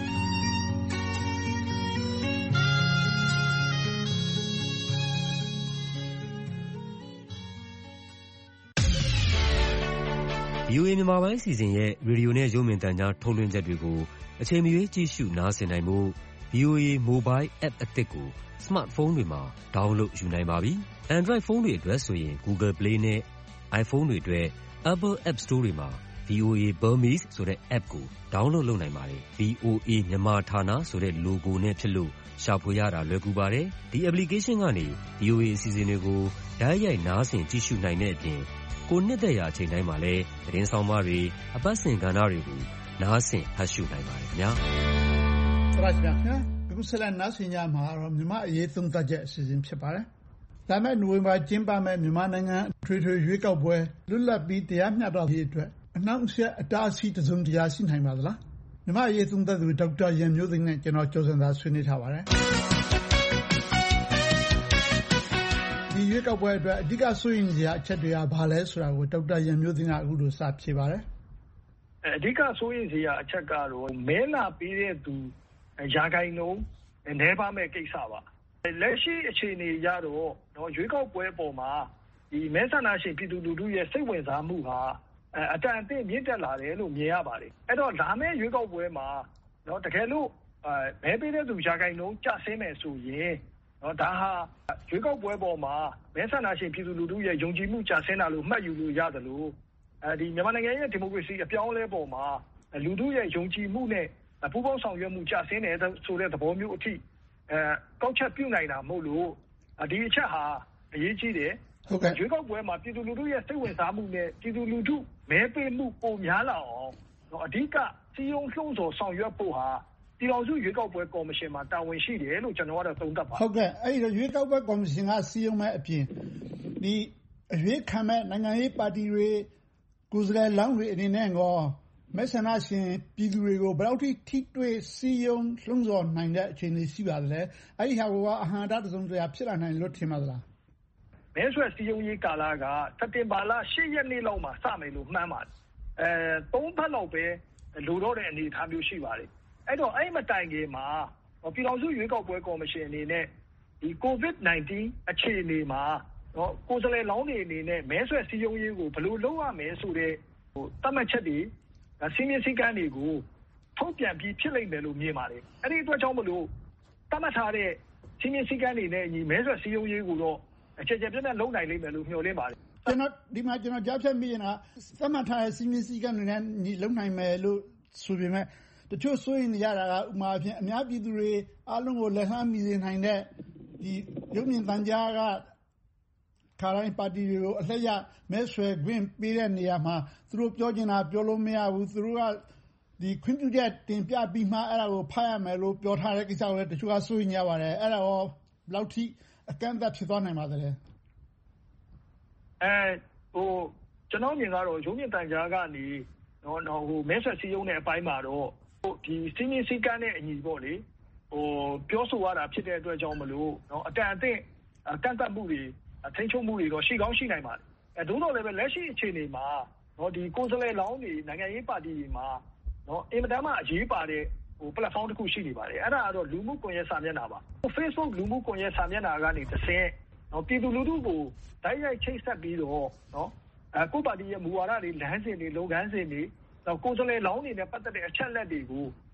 ဗွီအိုအေ မြန်မာပိုင်းအစီအစဉ်ရဲ့ရေဒီယိုနဲ့ရုပ်မြင်သံကြားထုတ်လွှင့်ချက်တွေကိုအချိန်မရွေးကြည့်ရှုနားဆင်နိုင်ဖို့ ဗွီအိုအေ Mobile App အသစ်ကိုစမတ်ဖုန်းတွေမှာ download ယူနိုင်ပါပြီ။ Android ဖုန်းတွေအတွက်ဆိုရင် Google Play နဲ့ iPhone တွေအတွက် Apple App Store တွေမှာ ဗွီအိုအေ Burmese ဆိုတဲ့ app ကို download လုပ်နိုင်ပါတယ်။ ဗွီအိုအေ မြန်မာဌာနဆိုတဲ့ logo နဲ့ဖြစ်လို့ရှာဖွေရတာလွယ်ကူပါတယ်။ဒီ application ကနေ ဗွီအိုအေ အစီအစဉ်တွေကိုတိုက်ရိုက်နားဆင်ကြည့်ရှုနိုင်တဲ့အပြင်ကိုနှစ်သက်ရာအချိန်တိုင်းမှာလည်းသတင်းဆောင်မတွေအပတ်စဉ်ကဏ္ဍတွေကိုနားဆင်ဖတ်ရှုနိုင်ပါတယ်ခင်ဗျာ။ဆက်ပါကြခင်ဗျာ။အခုဆက်လက်နားဆင်ကြမှာတော့မြန်မာအရေးသုံးသပ်ချက်အစီအစဉ်ဖြစ်ပါတယ်။လာမယ့်နိုဝင်ဘာကျင်းပမယ့်မြန်မာနိုင်ငံထွေထွေရွေးကောက်ပွဲလွတ်လပ်ပြီးတရားမျှတရေးအတွက်အနှောင့်အယှက်အတားအဆီးတစုံတရာရှိနိုင်ပါသလား။မြန်မာအရေးသုံးသပ်သူဒေါက်တာရန်မျိုးသိမ်းနဲ့ကျွန်တော်ကျော်စံသာဆွေးနွေးထားပါတယ်။ဒီရွေးကောက်ပွဲအတွက်အဓိကစိုးရိမ်စရာအချက်တွေကဘာလဲဆိုတာကိုဒေါက်တာရန်မျိုးသိမ်းကအခုလိုစဖြေပါတယ်။အဓိကစိုးရိမ်စရာအချက်ကတော့မဲလာပေးတဲ့သူရာဂိုင်နှုန်းနည်းပါးမဲ့ကိစ္စပါ။လက်ရှိအခြေအနေရတော့နော်ရွေးကောက်ပွဲပေါ်မှာဒီမဲဆန္ဒရှင်ပြည်သူလူထုရဲ့စိတ်ဝင်စားမှုဟာအတန်အသင့်မြင့်တက်လာတယ်လို့မြင်ရပါတယ်။အဲ့တော့လာမယ့်ရွေးကောက်ပွဲမှာနော်တကယ်လို့မဲပေးတဲ့သူရာဂိုင်နှုန်းကျဆင်းမယ်ဆိုရင်နော်ဒါဟာရွေးကောက်ပွဲပေါ်မှာမဲဆန္ဒရှင်ပြည်သူလူထုရဲ့ယုံကြည်မှုကျဆင်းတာလို့မှတ်ယူလို့ရတယ်လို့အဲဒီမြန်မာနိုင်ငံရဲ့ဒီမိုကရေစီအပြောင်းအလဲပေါ်မှာလူထုရဲ့ယုံကြည်မှုနဲ့ပူးပေါင်းဆောင်ရွက်မှုကျဆင်းတယ်ဆိုတဲ့သဘောမျိုးအထိအဲကောက်ချက်ပြုနိုင်တာမဟုတ်လို့ဒီအချက်ဟာအရေးကြီးတယ်။ဟုတ်ကဲ့ရွေးကောက်ပွဲမှာပြည်သူလူထုရဲ့စိတ်ဝင်စားမှုနဲ့ပြည်သူလူထုမဲပေးမှုပုံများလာအောင်တော့အဓိကစီယုံလှုံ့ဆော်ဆောင်ရွက်ဖို့ဟာပြည်တော်စုရွေးကောက်ပွဲကော်မရှင်မှာတာဝန်ရှိတယ်လို့ကျွန်တော်ကတော့သုံးသပ်ပါတယ်ဟုတ်ကဲ့အဲ့ဒီရွေးကောက်ပွဲကော်မရှင်ကစီယုံမဲ့အပြင်ဒီအရွေးခံမဲ့နိုင်ငံရေးပါတီတွေကိုယ်စားလှယ်လောင်းတွေအနေနဲ့ကောမဲဆန္ဒရှင်ပြည်သူတွေကိုဘယ်လောက်ထိထိတွေ့စီယုံလှုံ့ဆော်နိုင်တဲ့အခြေအနေရှိပါသလဲအဲ့ဒီဟာကအဟံတာတစုံတရာဖြစ်လာနိုင်လို့ထင်ပါသလားမဲဆွယ်စည်းရုံးရေးကာလကစက်တင်ဘာလ၈ရက်နေ့လောက်မှာစမယ်လို့မှန်းပါတယ်။အဲသုံးပတ်လောက်ပဲလိုတော့တဲ့အနေအထားမျိုးရှိပါတယ်။အဲ့တော့အဲ့မတိုင်ခင်မှာပြည်တော်စုရွေးကောက်ပွဲကော်မရှင်အနေနဲ့ဒီ ကိုဗစ်နာင်းတင်း အခြေအနေမှာနော်ကိုယ်စားလှယ်လောင်းတွေအနေနဲ့မဲဆွယ်စည်းရုံးရေးကိုဘယ်လိုလုပ်ရမလဲဆိုတဲ့ဟိုသတ်မှတ်ချက်တွေစီမင်းစည်းကမ်းတွေကိုထုတ်ပြန်ပြီးဖြစ်လိမ့်မယ်လို့မြင်ပါတယ်။အဲ့ဒီအတွက်ကြောင့်မလို့သတ်မှတ်ထားတဲ့စီမင်းစည်းကမ်းတွေနဲ့ညီမဲဆွယ်စည်းရုံးရေးကိုတော့အခြေချပြတ်ပြတ်လုံးနိုင်လိမ့်မယ်လို့မျှော်လင့်ပါတယ်ကျွန်တော်ဒီမှာကျွန်တော်ကြားဖြတ်မိရင်ကသတ်မှတ်ထားတဲ့စီမင်းစည်းကမ်းတွေနဲ့ညီလုံးနိုင်မယ်လို့ဆိုပေမဲ့တချို့ဆိုရင်ရတာကဥမာအဖြစ်အများပြည်သူတွေအားလုံးကိုလက်လှမ်းမီစေနိုင်တဲ့ဒီရုပ်မြင်သံကြားကခါတိုင်းပါတီတွေကိုအလှည့်ရမဲဆွယ်ခွင့်ပေးတဲ့နေရာမှာသူတို့ပြောချင်တာပြောလို့မရဘူးသူတို့ကဒီခွင့်ပြုချက်တင်ပြပြီးမှအဲ့ဒါကိုဖတ်ရမယ်လို့ပြောထားတဲ့ကိစ္စကိုလည်းတချို့ကဆိုရင်ရပါတယ်အဲ့ဒါရောဘယ်လောက်ထိအကန့်အသတ်ဖြစ်သွားနိုင်ပါသလဲအဲဟိုကျွန်တော်မြင်ကတော့ရုံးမြင့်တန်ကြားကနေနော်နော်ဟိုမဲဆွယ်စည်းရုံးတဲ့အပိုင်းမှာတော့ဟိုဒီစီမင်းစည်းကမ်းနဲ့အညီပေါ့လေဟိုပြောဆိုရတာဖြစ်တဲ့အတွက်ကြောင့်မလို့နော်အတန်အသင့်ကန့်သတ်မှုတွေထိန်းချုပ်မှုတွေတော့ရှိကောင်းရှိနိုင်ပါတယ်အဲဒုတော့လည်းပဲလက်ရှိအခြေအနေမှာနော်ဒီကိုယ်စားလှယ်လောင်းတွေနိုင်ငံရေးပါတီတွေမှာနော်အင်မတန်မှအရေးပါတဲ့ဟို platform တစ်ခုရှိနေပါတယ်အဲ့ဒါကတော့လူမှုကွန်ရက်စာမျက်နှာပါ Facebook လူမှုကွန်ရက်စာမျက်နှာကနေတစ်ဆင့်နော်ပြည်သူလူထုကိုတိုက်ရိုက်ချိတ်ဆက်ပြီးတော့နော်အဲကိုပါတီရဲ့မူဝါဒတွေလမ်းစဉ်တွေလုပ်ငန်းစဉ်တွေတော့ကိုယ်စားလှယ်လောင်းတွေနဲ့ပတ်သက်တဲ့အချက်လက်တွေကို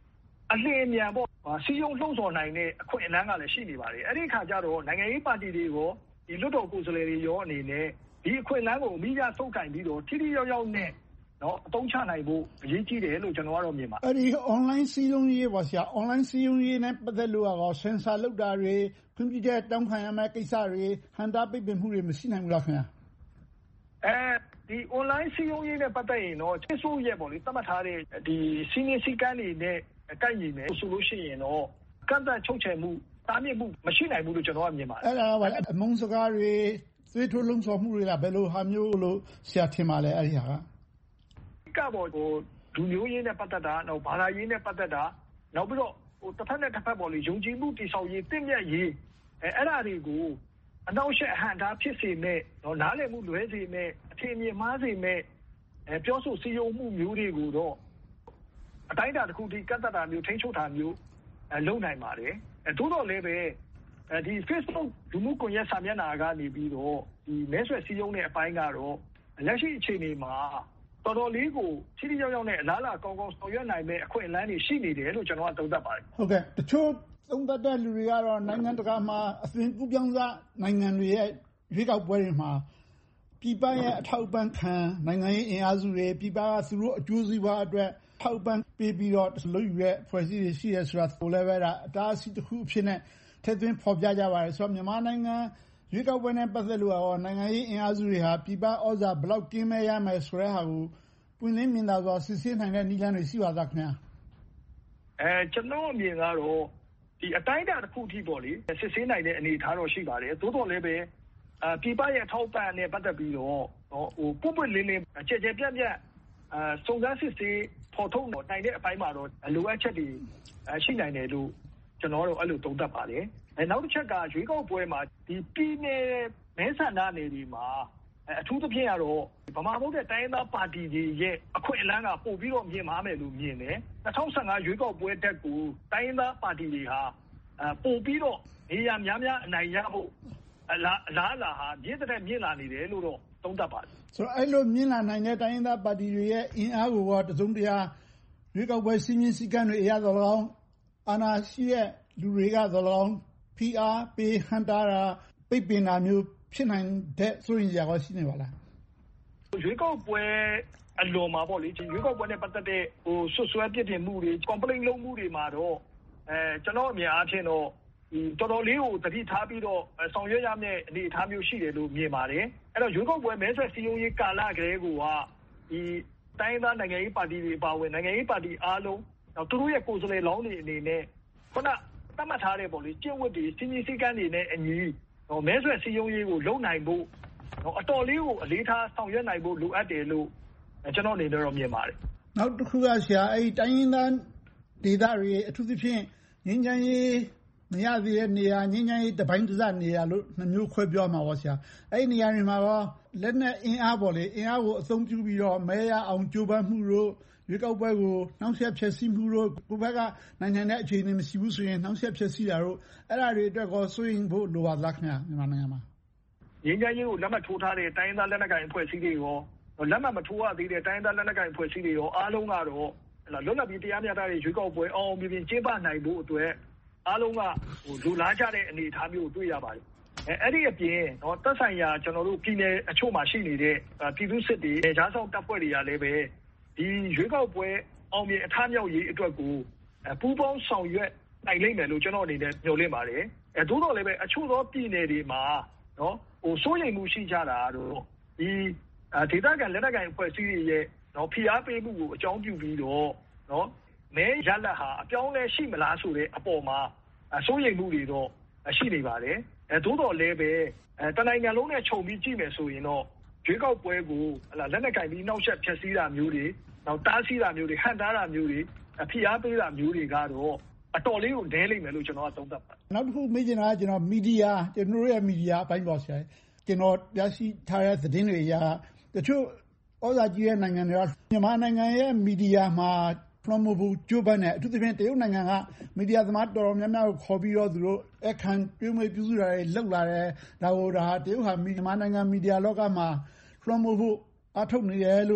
အလင်းအမြန်ပေါ့စီယုံလှုံ့ဆော်နိုင်တဲ့အခွင့်အလမ်းကလည်းရှိနေပါတယ်အဲ့ဒီခါကျတော့နိုင်ငံရေးပါတီတွေကိုဒီလွတ်တော်ကိုယ်စားလှယ်တွေရောအနေနဲ့ဒီအခွင့်အလမ်းကိုအမိအရဆုပ်ကိုင်ပြီးတော့ထိထိရောက်ရောက်နဲ့နော်အသုံးချနိုင်ဖို့အရေးကြီးတယ်လို့ကျွန်တော်ကတော့မြင်ပါတယ်အဲ့ဒီ online စီးရုံးရေးပါဆရာ online စီးရုံးရေးနဲ့ပတ်သက်လို့ကတော့ sensor လောက်တာတွေခွင့်ပြုချက်တောင်းခံရမယ့်ကိစ္စတွေဟန်တာပိတ်ပင်မှုတွေမရှိနိုင်ဘူးလားခင်ဗျာအဲဒီ online စီးရုံးရေးနဲ့ပတ်သက်ရင်တော့ချက်ဆိုးရဲ့ပေါ့လေသတ်မှတ်ထားတဲ့ဒီစီးနေစည်းကမ်းတွေနဲ့ကိုက်ညီမယ်ဆိုလို့ရှိရင်တော့ကန့်သတ်ချုပ်ချယ်မှုတားမြစ်မှုမရှိနိုင်ဘူးလို့ကျွန်တော်ကမြင်ပါတယ်အဲ့ဒါကအမုန်းစကားတွေသွေးထိုးလုံးဆော်မှုတွေကဘယ်လိုဟာမျိုးလို့ဆရာထင်ပါလဲအဲ့ဒီဟာကကပေါ်ဟိုလူမျိုးရေးနဲ့ပတ်သက်တာနောက်ဘာသာရေးနဲ့ပတ်သက်တာနောက်ပြီးတော့ဟိုတစ်ဖက်နဲ့တစ်ဖက်ပေါ်လေယုံကြည်မှုတည်ဆောက်ရေးတင့်မြတ်ရေးအဲအဲ့ဒါတွေကိုအနောက်ရှက်အဟန့်တားဖြစ်စေမဲ့တော့နားလည်မှုလွဲစေမဲ့အထင်မြင်မှားစေမဲ့အဲပြောဆိုစည်းရုံးမှုမျိုးတွေကိုတော့အတိုင်းအတာတစ်ခုထိကန့်သတ်တာမျိုးထိန်းချုပ်တာမျိုးအဲလုပ်နိုင်ပါတယ်အဲသို့တော်လည်းပဲအဲဒီ Facebook လူမှုကွန်ရက်စာမျက်နှာကနေပြီးတော့ဒီမဲဆွယ်စည်းရုံးတဲ့အပိုင်းကတော့လက်ရှိအခြေအနေမှာတော်တော်လေးကိုထိထိရောက်ရောက်နဲ့အလားအလာကောင်းကောင်းဆောင်ရွက်နိုင်မဲ့အခွင့်အလမ်းတွေရှိနေတယ်လို့ကျွန်တော်ကသုံးသပ်ပါတယ်ဟုတ်ကဲ့တချို့သုံးသပ်တဲ့လူတွေကတော့နိုင်ငံတကာမှာအသွင်ကူးပြောင်းစားနိုင်ငံတွေရဲ့ရွေးကောက်ပွဲတွေမှာပြည်ပရဲ့အထောက်ပံ့ခံနိုင်ငံရေးအင်အားစုတွေပြည်ပကသူတို့အကျိုးစီးပွားအတွက်ထောက်ပံ့ပေးပြီးတော့လုပ်ယူတဲ့ဖွဲ့စည်းတွေရှိရဲဆိုတာကိုလည်းပဲဒါအတားအဆီးတစ်ခုအဖြစ်နဲ့ထည့်သွင်းဖော်ပြကြပါတယ်ဆိုတော့မြန်မာနိုင်ငံရွေးကောက်ပွဲနဲ့ပတ်သက်လို့ရောနိုင်ငံရေးအင်အားစုတွေဟာပြည်ပဩဇာဘယ်လောက်ကင်းမဲ့ရမယ်ဆိုတဲ့ဟာကိုပွင့်လင်းမြင်သာစွာစစ်ဆေးနိုင်တဲ့နည်းလမ်းတွေရှိပါသလားခင်ဗျာအဲကျွန်တော်အမြင်ကတော့ဒီအတိုင်းအတာတစ်ခုထိပေါ့လေစစ်ဆေးနိုင်တဲ့အနေအထားတော့ရှိပါတယ်သို့တော်လည်းပဲအပြည်ပရဲ့ထောက်ပံ့နဲ့ပတ်သက်ပြီးတော့ဟိုပွပွလင်းလင်းကြဲကြဲပြန့်ပြန့်အဲစုံစမ်းစစ်ဆေးဖော်ထုတ်နိုင်တဲ့အပိုင်းမှာတော့လိုအပ်ချက်တွေရှိနိုင်တယ်လို့ကျွန်တော်တို့အဲ့လိုသုံးသပ်ပါတယ်အဲနောက်တစ်ချက်ကရွေးကောက်ပွဲမှာဒီပြည်နယ်မဲဆန္ဒနယ်တွေမှာအထူးသဖြင့်ကတော့ဗမာဗုဒ္ဓတိုင်းရင်းသားပါတီတွေရဲ့အခွင့်အလမ်းကပို့ပြီးတော့မြင်မှာမယ်လို့မြင်တယ်၂၀၁၅ရွေးကောက်ပွဲတက်ကိုတိုင်းရင်းသားပါတီတွေဟာပို့ပြီးတော့နေရာများများအနိုင်ရဖို့အလားအလားလာဟာမြင့်တဲ့မြင့်လာနေတယ်လို့တော့သုံးသပ်ပါတယ်ဆိုတော့အဲ့လိုမြင့်လာနိုင်တဲ့တိုင်းရင်းသားပါတီတွေရဲ့အင်အားကိုတော့တစုံတရာရွေးကောက်ပွဲစီမင်းစည်းကမ်းတွေအရသော်၎င်းအာဏာရှိတဲ့လူတွေကသော်၎င်းဖိအားပေးဟန်တာတာပိတ်ပင်တာမျိုးဖြစ်နိုင်တဲ့ဆိုရင်ကြာရှိနေပါလားရွေးကောက်ပွဲအလွန်မှာပေါ့လေရွေးကောက်ပွဲနဲ့ပတ်သက်တဲ့ဟိုဆွဆွဲပြစ်တင်မှုတွေ complaint လုပ်မှုတွေမှာတော့အဲကျွန်တော်အမြင်အားဖြင့်တော့ဒီတော်တော်လေးကိုတတိထားပြီးတော့ဆောင်ရွက်ရမယ့်အနေအထားမျိုးရှိတယ်လို့မြင်ပါတယ်အဲ့တော့ရွေးကောက်ပွဲမဲဆွယ်စည်းရုံးရေးကာလကလေးကဒီတိုင်းသားနိုင်ငံရေးပါတီတွေပါဝင်နိုင်ငံရေးပါတီအားလုံးတော့သူတို့ရဲ့ကိုယ်စားလှယ်လောင်းတွေအနေနဲ့ခုနသတ်မှတ်ထားတဲ့ပေါ့လေကျင့်ဝတ်တွေစီမင်းစည်းကမ်းတွေနဲ့အညီတော့မဲဆွယ်စည်းရုံးရေးကိုလုပ်နိုင်ဖို့တော့အတော်လေးကိုအလေးထားဆောင်ရွက်နိုင်ဖို့လိုအပ်တယ်လို့ကျွန်တော်အနေနဲ့တော့မြင်ပါတယ်နောက်တစ်ခုကဆရာအဲ့ဒီတိုင်းရင်းသားဒေသတွေအထူးသဖြင့်ငင်းချမ်းရေးမရသေးတဲ့နေရာငင်းချမ်းရေးတပိုင်းတစနေရာလို့နှမျိုးခွဲပြောမှာပါဆရာအဲ့ဒီနေရာတွေမှာတော့လက်နဲ့အင်အားပေါ့လေအင်အားကိုအသုံးပြုပြီးတော့မဲရအောင်ကြိုးပမ်းမှုတို့ရွေးကောက်ပွဲကိုနှောင့်ယှက်ဖျက်ဆီးမှုတို့ကိုဘက်ကနိုင်ငံတဲ့အခြေအနေမရှိဘူးဆိုရင်နှောင့်ယှက်ဖျက်ဆီးတာတို့အဲ့ဒါတွေအတွက်ကိုစိုးရင်ဖို့လိုပါသလားခင်ဗျာမြန်မာနိုင်ငံမှာငင်းချမ်းရေးကိုလက်မှတ်ထိုးထားတဲ့တိုင်းရင်းသားလက်နက်ကိုင်အဖွဲ့အစည်းတွေရောလက်မှတ်မထိုးရသေးတဲ့တိုင်းရင်းသားလက်နက်ကိုင်အဖွဲ့အစည်းတွေရောအားလုံးကတော့လွတ်လပ်ပြီးတရားမျှတတဲ့ရွေးကောက်ပွဲအောင်အောင်မြင်မြင်ကျင်းပနိုင်ဖို့အတွက်အားလုံးကဟိုလူလားကြတဲ့အနေအထားမျိုးကိုတွေ့ရပါတယ်အဲအဲ့ဒီအပြင်တော့သက်ဆိုင်ရာကျွန်တော်တို့ပြည်နယ်အချို့မှာရှိနေတဲ့ပြည်သူစစ်တွေဂျားဆောင်တပ်ဖွဲ့တွေကလည်းပဲဒီရွေးကောက်ပွဲအောင်မြင်အထမြောက်ရေးအတွက်ကိုပူးပေါင်းဆောင်ရွက်နိုင်လိမ့်မယ်လို့ကျွန်တော်အနေနဲ့မျှော်လင့်ပါတယ်အဲသို့တော်လည်းပဲအချို့သောပြည်နယ်တွေမှာနော်ဟိုစိုးရိမ်မှုရှိကြတာတော့ဒီဒေသခံလက်နက်ကိုင်အဖွဲ့အစည်းတွေရဲ့နော်ဖိအားပေးမှုကိုအကြောင်းပြုပြီးတော့နော်မဲရလတ်ဟာအပြောင်းလဲရှိမလားဆိုတဲ့အပေါ်မှာစိုးရိမ်မှုတွေတော့ရှိနေပါတယ်အဲသို့တော်လည်းပဲအဲတနိုင်ငံလုံးနဲ့ခြုံပြီးကြည့်မယ်ဆိုရင်တော့ရွေးကောက်ပွဲကိုဟလာလက်နက်ကင်ပြီးနှောက်ယှက်ဖျက်ဆီးတာမျိုးတွေနောက်တားဆီးတာမျိုးတွေဟန်တားတာမျိုးတွေဖိအားပေးတာမျိုးတွေကတော့အတော်လေးကိုဒဲလိမ့်မယ်လို့ကျွန်တော်ကသုံးသပ်ပါတယ်နောက်တစ်ခုမေးချင်တာကကျွန်တော်မီဒီယာကျွန်တော်ရဲ့မီဒီယာအပိုင်းပေါ့ဆရာကျွန်တော်ရရှိထားတဲ့သတင်းတွေအရတချို့ဩဇာကြီးတဲ့နိုင်ငံတွေကမြန်မာနိုင်ငံရဲ့မီဒီယာမှာဖလော်မိုဘူကျိုးပန်းနဲ့အထူးသဖြင့်တရုတ်နိုင်ငံကမီဒီယာသမားတော်တော်များများကိုခေါ်ပြီးတော့သူတို့အခမ်းပြုံးမပြုစုတာတွေလုပ်လာတယ်ဒါကိုဒါတရုတ်ဟာမြန်မာနိုင်ငံမီဒီယာလောကမှာဖလော်မိုဘူအထုတ်နေတယ်လို့